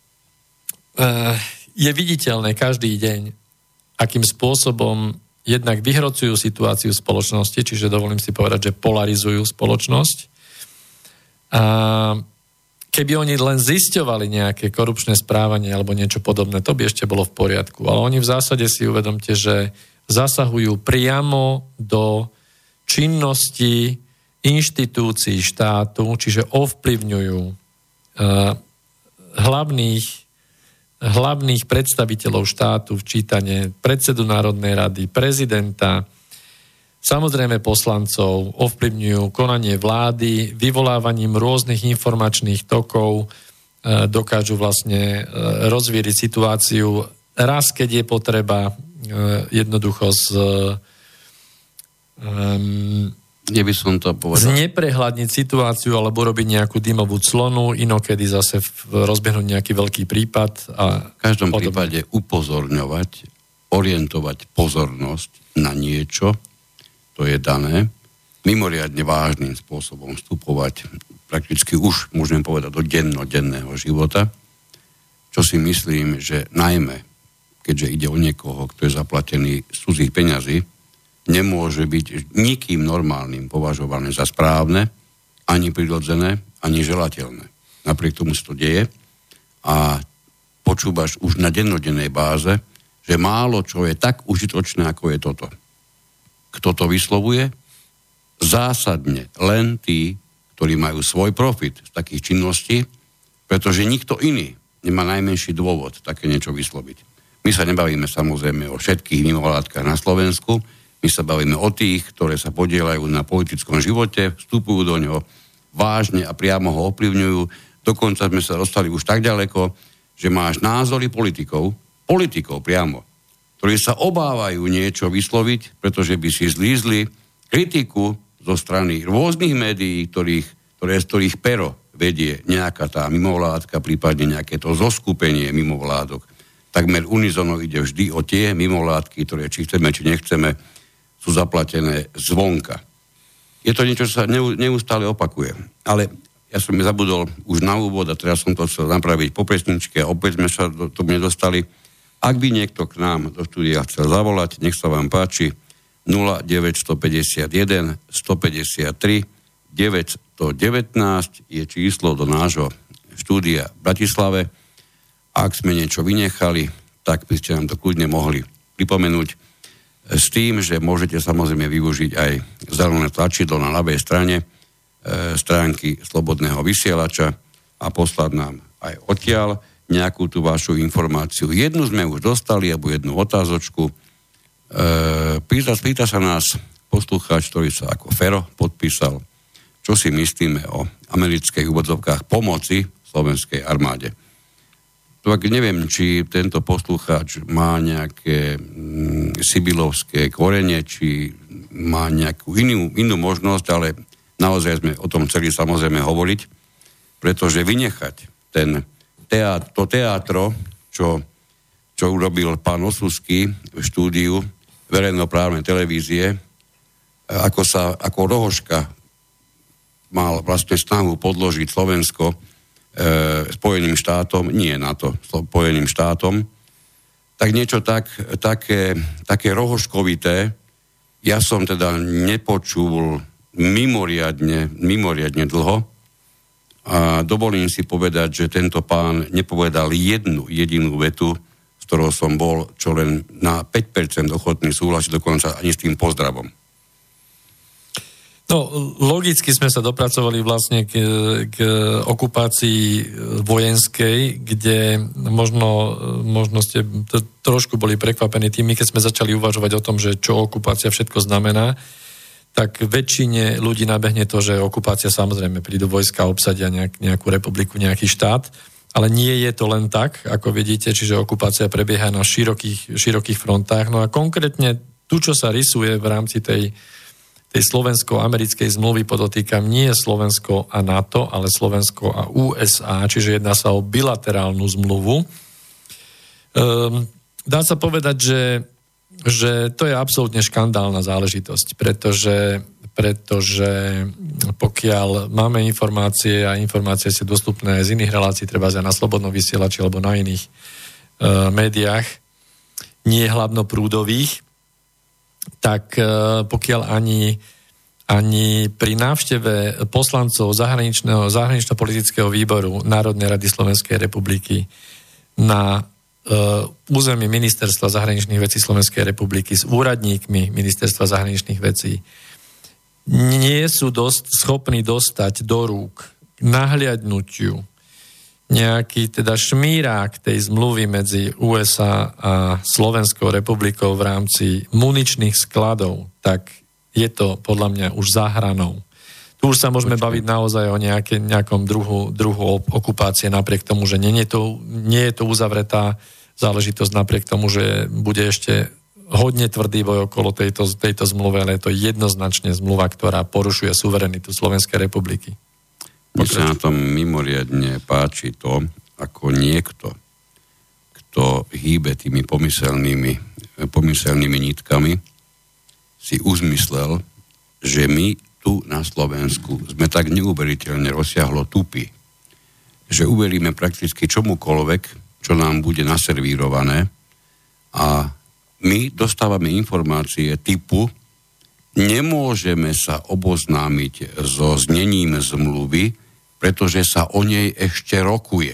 je viditeľné každý deň, akým spôsobom jednak vyhrocujú situáciu v spoločnosti, čiže dovolím si povedať, že polarizujú spoločnosť. A keby oni len zisťovali nejaké korupčné správanie alebo niečo podobné, to by ešte bolo v poriadku. Ale oni v zásade si uvedomte, že zasahujú priamo do činnosti inštitúcií štátu, čiže ovplyvňujú hlavných predstaviteľov štátu, včítane predsedu Národnej rady, prezidenta, samozrejme poslancov, ovplyvňujú konanie vlády, vyvolávaním rôznych informačných tokov, dokážu vlastne rozvíriť situáciu raz, keď je potreba, jednoducho by som to povedal. Zneprehľadniť situáciu alebo robiť nejakú dymovú clonu, inokedy zase rozbehnúť nejaký veľký prípad. V každom prípade upozorňovať orientovať pozornosť na niečo, to je dané, mimoriadne vážnym spôsobom vstupovať prakticky už, môžem povedať, do dennodenného života, čo si myslím, že najmä, keďže ide o niekoho, kto je zaplatený z cudzích peňazí, nemôže byť nikým normálnym považované za správne, ani prirodzené, ani želateľné. Napriek tomu sa to deje a počúvaš už na dennodennej báze, že málo čo je tak užitočné, ako je toto. Kto to vyslovuje? Zásadne len tí, ktorí majú svoj profit z takých činností, pretože nikto iný nemá najmenší dôvod také niečo vysloviť. My sa nebavíme samozrejme o všetkých mimovládkach na Slovensku, my sa bavíme o tých, ktoré sa podieľajú na politickom živote, vstupujú do ňoho vážne a priamo ho ovplyvňujú. Dokonca sme sa dostali už tak ďaleko, že máš názory politikov priamo, ktorí sa obávajú niečo vysloviť, pretože by si zlízli kritiku zo strany rôznych médií, z ktorých pero vedie nejaká tá mimovládka, prípadne nejaké to zoskupenie mimovládok. Takmer unizono ide vždy o tie mimovládky, ktoré či chceme, či nechceme, sú zaplatené zvonka. Je to niečo, čo sa neustále opakuje. Ale ja som mi zabudol už na úvod a teraz som to chcel napraviť po pesničke a opäť sme sa to nedostali. Ak by niekto k nám do štúdia chcel zavolať, nech sa vám páči, 0951 153 919 je číslo do nášho štúdia v Bratislave. Ak sme niečo vynechali, tak by ste nám to kľudne mohli pripomenúť s tým, že môžete samozrejme využiť aj zelené tlačidlo na ľavej strane stránky Slobodného vysielača a poslať nám aj odtiaľ nejakú tú vašu informáciu. Jednu sme už dostali, alebo jednu otázočku. Pýta sa nás poslucháč, ktorý sa ako Fero podpísal, čo si myslíme o amerických úvodzovkách pomoci slovenskej armáde. Tak neviem, či tento poslucháč má nejaké sibilovské korene, či má nejakú inú možnosť, ale naozaj sme o tom chceli samozrejme hovoriť, pretože vynechať to teátro, čo urobil pán Osusky v štúdiu verejnoprávnej televízie, ako Rohoška mal vlastne snahu podložiť Slovensko Spojeným štátom, nie NATO, Spojeným štátom, tak niečo také rohoškovité ja som teda nepočul mimoriadne dlho a dovolím si povedať, že tento pán nepovedal jednu jedinú vetu, s ktorou som bol čo len na 5% ochotný súhlasiť, dokonca ani s tým pozdravom. No, logicky sme sa dopracovali vlastne k okupácii vojenskej, kde možno ste trošku boli prekvapení tým, keď sme začali uvažovať o tom, že čo okupácia všetko znamená, tak väčšine ľudí nabehne to, že okupácia samozrejme prídu vojska, obsadia nejakú republiku, nejaký štát, ale nie je to len tak, ako vidíte, čiže okupácia prebieha na širokých frontách. No a konkrétne tu, čo sa rysuje v rámci tej slovensko-americkej zmluvy, podotýkam, nie je Slovensko a NATO, ale Slovensko a USA, čiže jedná sa o bilaterálnu zmluvu. Dá sa povedať, že to je absolútne škandálna záležitosť, pretože pokiaľ máme informácie a informácie sú dostupné z iných relácií, treba aj na Slobodnom vysielači alebo na iných médiách, nie hlavnoprúdových, tak pokiaľ ani pri návšteve poslancov zahranično-politického výboru Národnej rady Slovenskej republiky na území Ministerstva zahraničných vecí Slovenskej republiky s úradníkmi Ministerstva zahraničných vecí nie sú schopní dostať do rúk k nahliadnutiu nejaký teda šmírák tej zmluvy medzi USA a Slovenskou republikou v rámci muničných skladov, tak je to podľa mňa už za hranou. Tu už sa môžeme baviť naozaj o nejakom druhu okupácie, napriek tomu, že nie je to uzavretá záležitosť, napriek tomu, že bude ešte hodne tvrdý boj okolo tejto zmluvy, ale je to jednoznačne zmluva, ktorá porušuje suverenitu Slovenskej republiky. Mne sa na tom mimoriadne páči to, ako niekto, kto hýbe tými pomyselnými pomyselnými nitkami si uzmyslel, že my tu na Slovensku sme tak neuveriteľne rozsiahlo tupí, že uveríme prakticky čomukoľvek, čo nám bude naservírované a my dostávame informácie typu nemôžeme sa oboznámiť so znením zmluvy, pretože sa o nej ešte rokuje.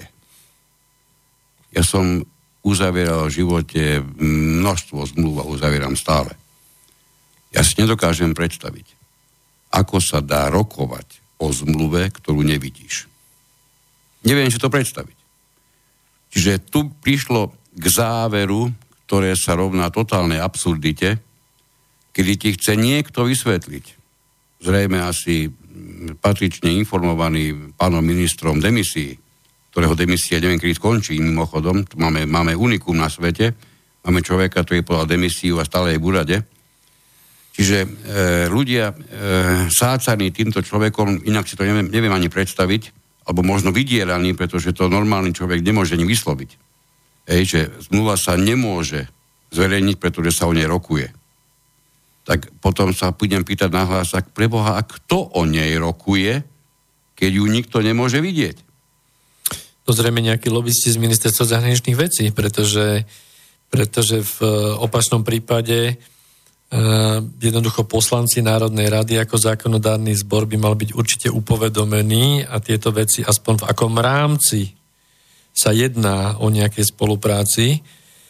Ja som uzavieral v živote množstvo zmluv a uzavieram stále. Ja si nedokážem predstaviť, ako sa dá rokovať o zmluve, ktorú nevidíš. Neviem si to predstaviť. Čiže tu prišlo k záveru, ktoré sa rovná totálnej absurdite, kedy ti chce niekto vysvetliť, zrejme asi patrične informovaný pánom ministrom demisí, ktorého demisia neviem, kedy skončí, mimochodom, máme unikum na svete, máme človeka, ktorý podal demisiu a stále je v úrade. Čiže ľudia sácaní týmto človekom, inak si to neviem ani predstaviť, alebo možno vydieraní, pretože to normálny človek nemôže ani vysloviť. Že zmluva sa nemôže zverejniť, pretože sa o nej rokuje. Tak potom sa budem pýtať nahlas, tak preboha, a kto o nej rokuje, keď ju nikto nemôže vidieť? To zrejme nejakí lobisti z ministerstva zahraničných vecí, pretože v opačnom prípade jednoducho poslanci Národnej rady ako zákonodárny zbor by mal byť určite upovedomení a tieto veci aspoň v akom rámci sa jedná o nejakej spolupráci,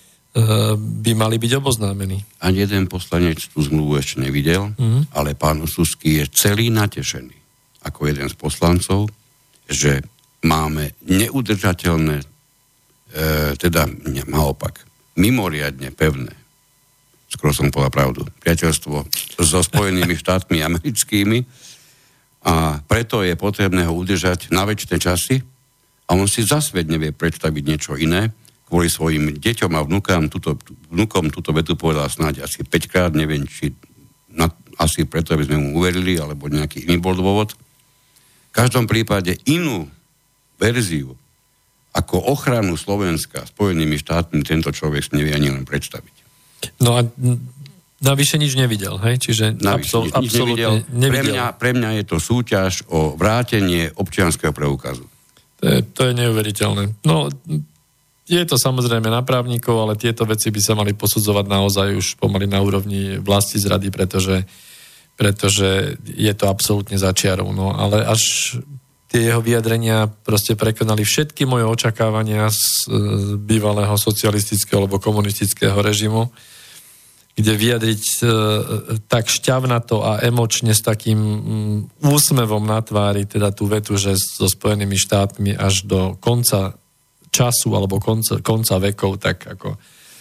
by mali byť oboznámení. Ani jeden poslanec tú zmluvu ešte nevidel, ale pán Osusky je celý natešený ako jeden z poslancov, že máme neudržateľné, teda naopak, mimoriadne pevné, skoro som povedal pravdu, priateľstvo so Spojenými štátmi americkými a preto je potrebné ho udržať na večné časy a on si zasvet nevie predstaviť niečo iné. Kvôli svojim deťom a vnukom túto vetu povedal snáď asi 5 krát, neviem, či asi preto, aby sme mu uverili, alebo nejaký iný bol dôvod. V každom prípade inú verziu ako ochranu Slovenska Spojenými štátmi tento človek si nevie ani len predstaviť. No a navyše nič nevidel, hej? Čiže absolútne nevidel. Pre mňa je to súťaž o vrátenie občianskeho preukazu. To je neuveriteľné. No, je to samozrejme na právnikov, ale tieto veci by sa mali posudzovať naozaj už pomaly na úrovni vlasti zrady, pretože je to absolútne za čiarou. No, ale až tie jeho vyjadrenia proste prekonali všetky moje očakávania z bývalého socialistického alebo komunistického režimu, kde vyjadriť tak šťavnato a emočne s takým úsmevom na tvári, teda tú vetu, že so Spojenými štátmi až do konca času alebo konca vekov, tak ako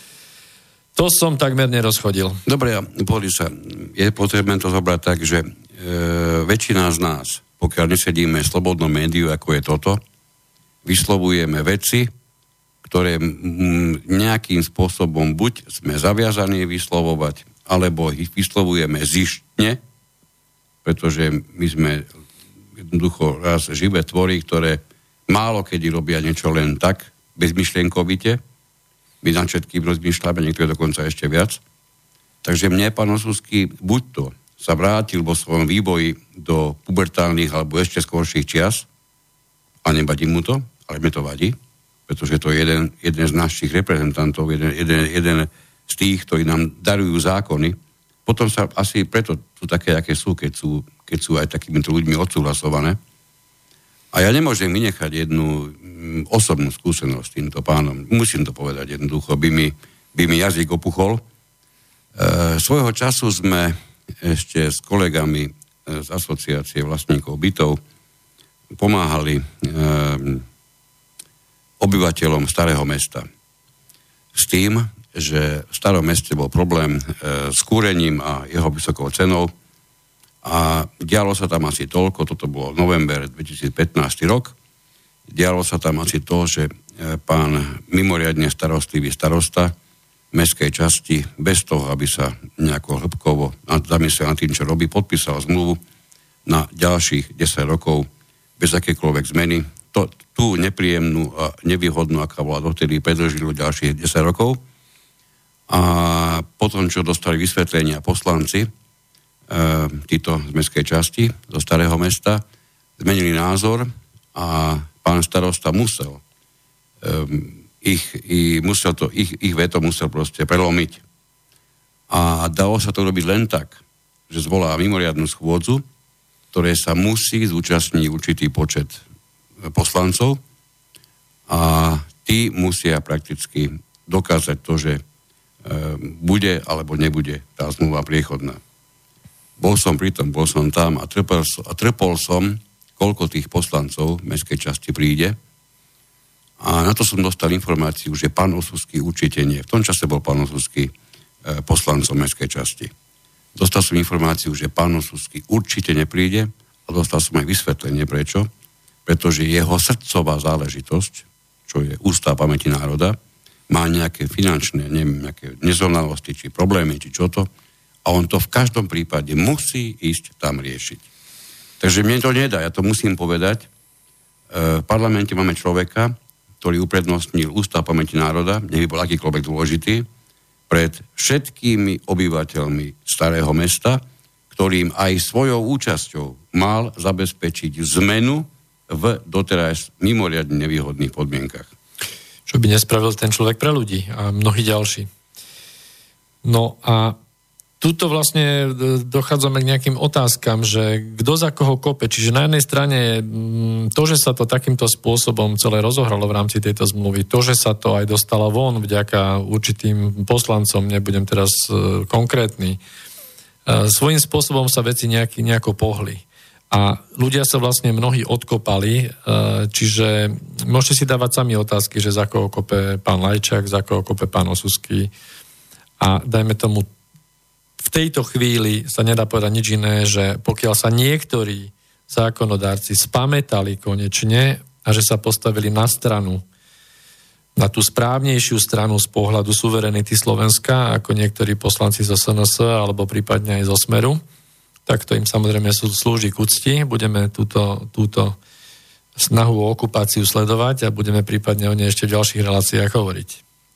to som takmer nerozchodil. Dobre, pozri sa, je potrebné to zobrať tak, že väčšina z nás, pokiaľ nesedíme v slobodnom médiu, ako je toto, vyslovujeme veci, ktoré nejakým spôsobom buď sme zaviazaní vyslovovať, alebo ich vyslovujeme zištne, pretože my sme jednoducho raz živé tvory, ktoré málo kedy robia niečo len tak, bezmyšlienkovite. My na všetkým rozmýšľame, niektoré dokonca ešte viac. Takže mne, pán Osusky, buď to sa vrátil vo svojom vývoji do pubertálnych alebo ešte skorších čias a nevadí mu to, ale mne to vadí, pretože to je jeden z našich reprezentantov, jeden z tých, ktorí nám darujú zákony. Potom sa asi preto sú také, aké sú, keď sú aj takýmito ľuďmi odsúhlasované. A ja nemôžem vynechať jednu osobnú skúsenosť s týmto pánom. Musím to povedať jednoducho, by mi jazyk opuchol. Svojho času sme ešte s kolegami z asociácie vlastníkov bytov pomáhali obyvateľom Starého mesta. S tým, že v Starom meste bol problém s kúrením a jeho vysokou cenou a dialo sa tam asi toľko, toto bolo november 2015 rok, dialo sa tam asi to, že pán mimoriadne starostlivý starosta mestskej časti, bez toho, aby sa nejako hĺbkovo zamyslel nad tým, čo robí, podpísal zmluvu na ďalších 10 rokov bez akékoľvek zmeny. Tú nepríjemnú a nevýhodnú, aká bola dotedy, predĺžilo ďalších 10 rokov. A potom, čo dostali vysvetlenia poslanci, títo z mestskej časti, zo Starého Mesta, zmenili názor a pán starosta musel ich veto musel proste prelomiť. A dalo sa to robiť len tak, že zvolá mimoriadnu schôdzu, ktoré sa musí zúčastniť určitý počet poslancov a tí musia prakticky dokázať to, že bude alebo nebude tá zmluva priechodná. Bol som tam a trpol som, koľko tých poslancov v mestskej časti príde. A na to som dostal informáciu, že pán Osusky určite nie. V tom čase bol pán Osusky poslancom mestskej časti. Dostal som informáciu, že pán Osusky určite nepríde a dostal som aj vysvetlenie prečo. Pretože jeho srdcová záležitosť, čo je Ústav pamäti národa, má nejaké finančné, neviem, nejaké nezrovnalosti, či problémy, či čo to. A on to v každom prípade musí ísť tam riešiť. Takže mne to nedá, ja to musím povedať. V parlamente máme človeka, ktorý uprednostnil Ústav pamäti národa, nech by bol akýkoľvek dôležitý, pred všetkými obyvateľmi Starého Mesta, ktorým aj svojou účasťou mal zabezpečiť zmenu v doteraz mimoriadne nevýhodných podmienkach. Čo by nespravil ten človek pre ľudí a mnohí ďalší. No a tuto vlastne dochádzame k nejakým otázkam, že kto za koho kope. Čiže na jednej strane to, že sa to takýmto spôsobom celé rozohralo v rámci tejto zmluvy, to, že sa to aj dostalo von vďaka určitým poslancom, nebudem teraz konkrétny, svojím spôsobom sa veci nejako pohli. A ľudia sa vlastne mnohí odkopali, čiže môžete si dávať sami otázky, že za koho kope pán Lajčák, za koho kope pán Osusky a dajme tomu v tejto chvíli sa nedá povedať nič iné, že pokiaľ sa niektorí zákonodárci spamätali konečne a že sa postavili na stranu, na tú správnejšiu stranu z pohľadu suverenity Slovenska, ako niektorí poslanci zo SNS alebo prípadne aj zo Smeru, tak to im samozrejme slúži k úcti. Budeme túto snahu o okupáciu sledovať a budeme prípadne o nej ešte v ďalších reláciách hovoriť.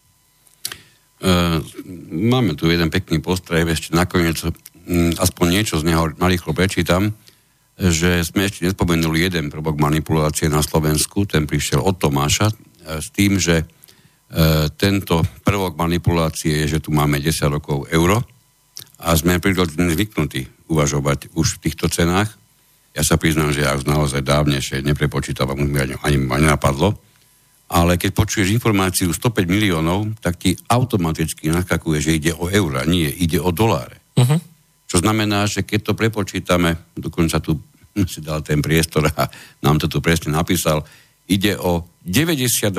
Máme tu jeden pekný postreh, ešte nakoniec aspoň niečo z neho narýchlo prečítam, že sme ešte nespomenuli jeden prvok manipulácie na Slovensku, ten prišiel od Tomáša, s tým, že tento prvok manipulácie je, že tu máme 10 rokov euro a sme prirodzene zvyknutí uvažovať už v týchto cenách. Ja sa priznám, že ja už naozaj dávnejšie neprepočítavam, ani ma nenapadlo. Ale keď počuješ informáciu 105 miliónov, tak ti automaticky naskakuje, že ide o eura, nie, ide o doláre. Uh-huh. Čo znamená, že keď to prepočítame, dokonca tu si dal ten priestor a nám to tu presne napísal, ide o 92,77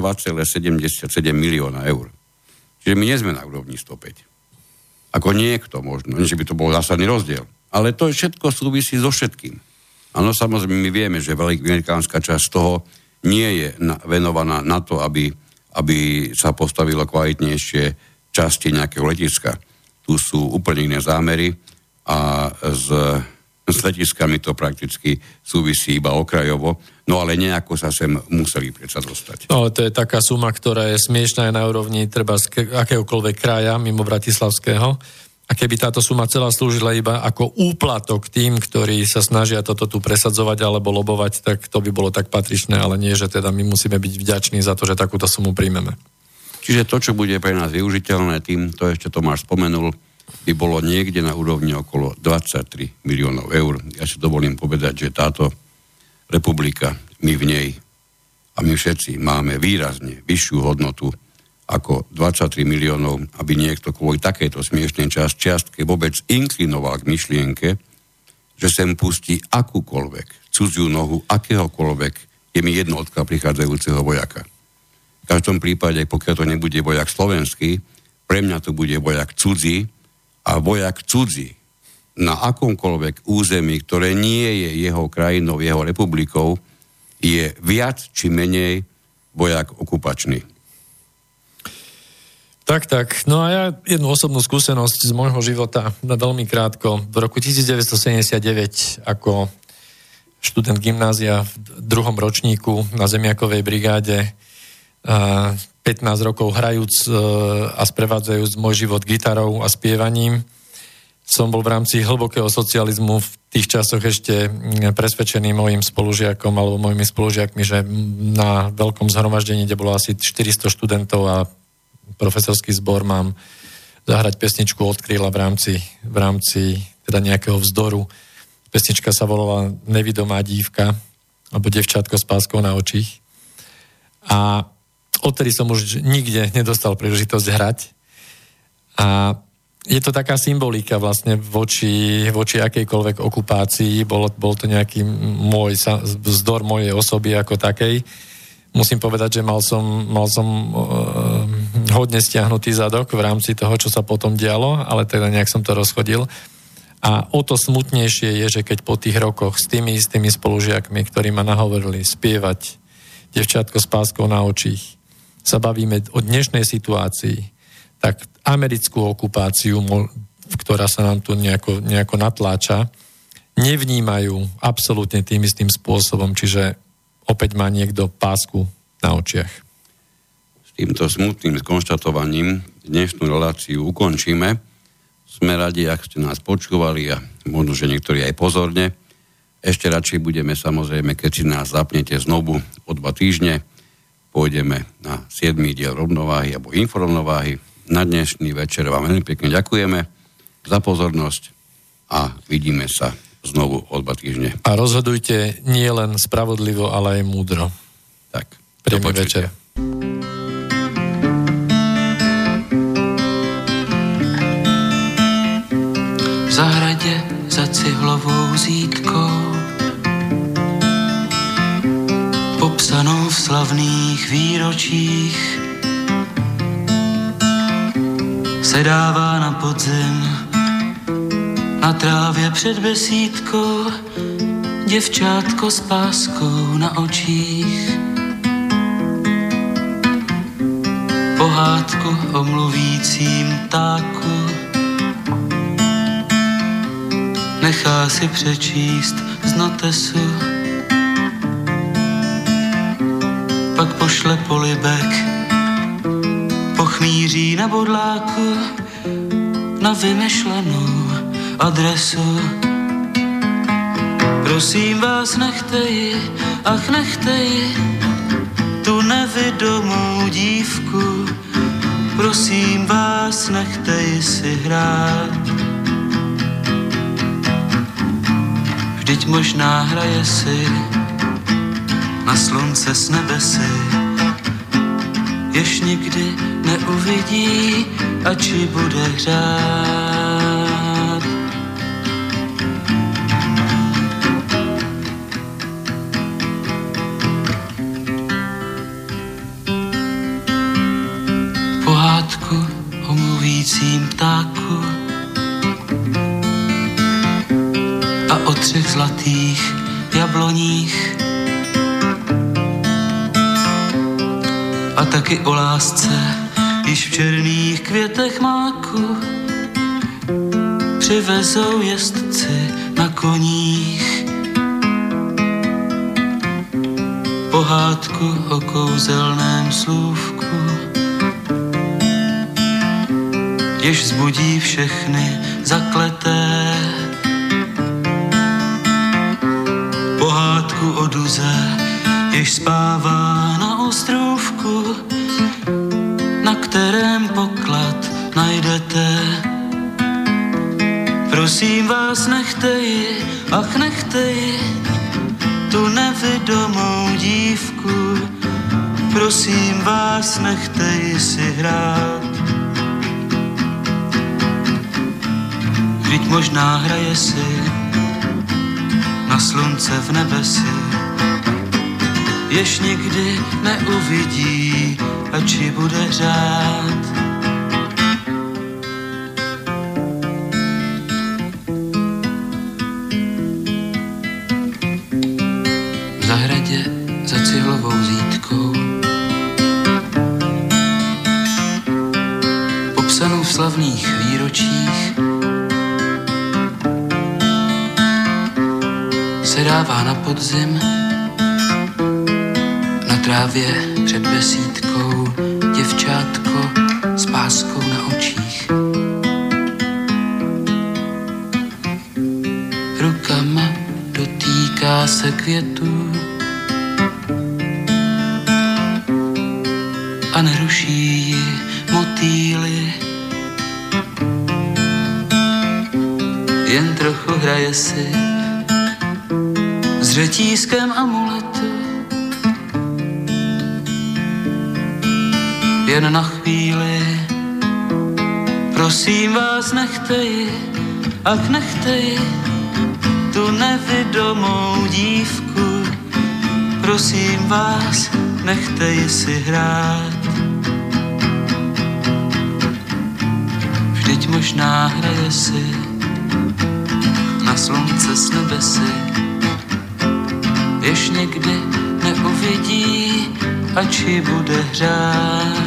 milióna eur. Čiže my nie sme na úrovni 105. Ako niekto možno, že by to bol zásadný rozdiel. Ale to všetko súvisí so všetkým. Áno, samozrejme, my vieme, že veľkánska časť toho nie je venovaná na to, aby sa postavilo kvalitnejšie časti nejakého letiska. Tu sú úplne iné zámery a s letiskami to prakticky súvisí iba okrajovo, no ale nejako sa sem museli predsa dostať. No, to je taká suma, ktorá je smiešná aj na úrovni treba z akéhokoľvek kraja mimo Bratislavského. A keby táto suma celá slúžila iba ako úplatok tým, ktorí sa snažia toto tu presadzovať alebo lobovať, tak to by bolo tak patričné, ale nie, že teda my musíme byť vďační za to, že takúto sumu príjmeme. Čiže to, čo bude pre nás využiteľné, tým, to ešte Tomáš spomenul, by bolo niekde na úrovni okolo 23 miliónov eur. Ja si dovolím povedať, že táto republika, my v nej a my všetci máme výrazne vyššiu hodnotu ako 23 miliónov, aby niekto kvôli takejto smiešnej čiastke vôbec inklinoval k myšlienke, že sem pustí akúkoľvek cudziu nohu, akéhokoľvek, je mi jedno odkiaľ prichádzajúceho vojaka. V každom prípade, pokiaľ to nebude vojak slovenský, pre mňa to bude vojak cudzí a vojak cudzí na akomkoľvek území, ktoré nie je jeho krajinou, jeho republikou, je viac či menej vojak okupačný. Tak. No a ja jednu osobnú skúsenosť z môjho života, veľmi krátko. V roku 1979 ako študent gymnázia v 2. ročníku na Zemiakovej brigáde 15 rokov hrajúc a sprevádzajúc môj život gitarou a spievaním. Som bol v rámci hlbokého socializmu v tých časoch ešte presvedčený mojim spolužiakom alebo mojimi spolužiakmi, že na veľkom zhromaždení, kde bolo asi 400 študentov a profesorský zbor, mám zahrať pesničku Od kríla v rámci teda nejakého vzdoru. Pesnička sa volala Nevidomá dívka alebo Devčátko s páskou na očích. A odtedy som už nikde nedostal príležitosť hrať. A je to taká symbolika vlastne voči akejkoľvek okupácii. Bol to nejaký vzdor mojej osoby ako takej. Musím povedať, že mal som hodne stiahnutý zadok v rámci toho, čo sa potom dialo, ale teda nejak som to rozchodil. A o to smutnejšie je, že keď po tých rokoch s tými istými spolužiakmi, ktorí ma nahovorili spievať Devčátko s páskou na očích, sa bavíme o dnešnej situácii, tak americkú okupáciu, ktorá sa nám tu nejako natláča, nevnímajú absolútne tým istým spôsobom, čiže opäť má niekto pásku na očiach. S týmto smutným skonštatovaním dnešnú reláciu ukončíme. Sme radi, ak ste nás počúvali a možno, že niektorí aj pozorne. Ešte radšej budeme samozrejme, keď si nás zapnete znovu o 2 týždne, pôjdeme na 7. diel rovnováhy alebo inforovnováhy. Na dnešný večer vám veľmi pekne ďakujeme za pozornosť a vidíme sa znovu o 2 týždne. A rozhodujte nie len spravodlivo, ale aj múdro. Tak, príjemný večer. V zahradě za cihlovou zítkou, popsanou v slavných výročích, sedává na podzim na trávě před besídkou děvčátko s páskou na očích. Pohádku o mluvícím ptáku nechá si přečíst z notesu, pak pošle polibek po chmíří na bodláku na vymyšlenou adresu. Prosím vás, nechte ji, ach nechte ji, tu nevidomou dívku. Prosím vás, nechte ji si hrát. Vždyť možná hraje si na slunce s nebesy, jež nikdy neuvidí, ač ji bude hřát. Pohádku o mluvícím ptáku a o 3 zlatých jabloních a taky o lásce, již v černých květech máku přivezou jezdci na koních. Pohádku o kouzelném slůvku, jež vzbudí všechny zakleté. Pohádku o duze, jež spává na ostrůvku, na kterém poklad najdete. Prosím vás, nechte ji, ach nechte ji, tu nevidomou dívku. Prosím vás, nechte ji si hrát. Vždyť možná hraje si na slunce v nebesi, jež nikdy neuvidí, ač ji bude hřát. V zahradě za cihlovou zítkou, popsanou v slavných výročích, se dává na podzim na trávě před besídkou děvčátko s páskou na očích. Rukama dotýká se květů a neruší ji motýly. Jen trochu hraje si s řetízkem amuletu. Jen na chvíli, prosím vás, nechte ji, ach nechte ji, tu nevidomou dívku. Prosím vás, nechte ji si hrát. Vždyť možná hraje si na slunce s nebesy, jež někdy neuvidí, ač ji bude hřát.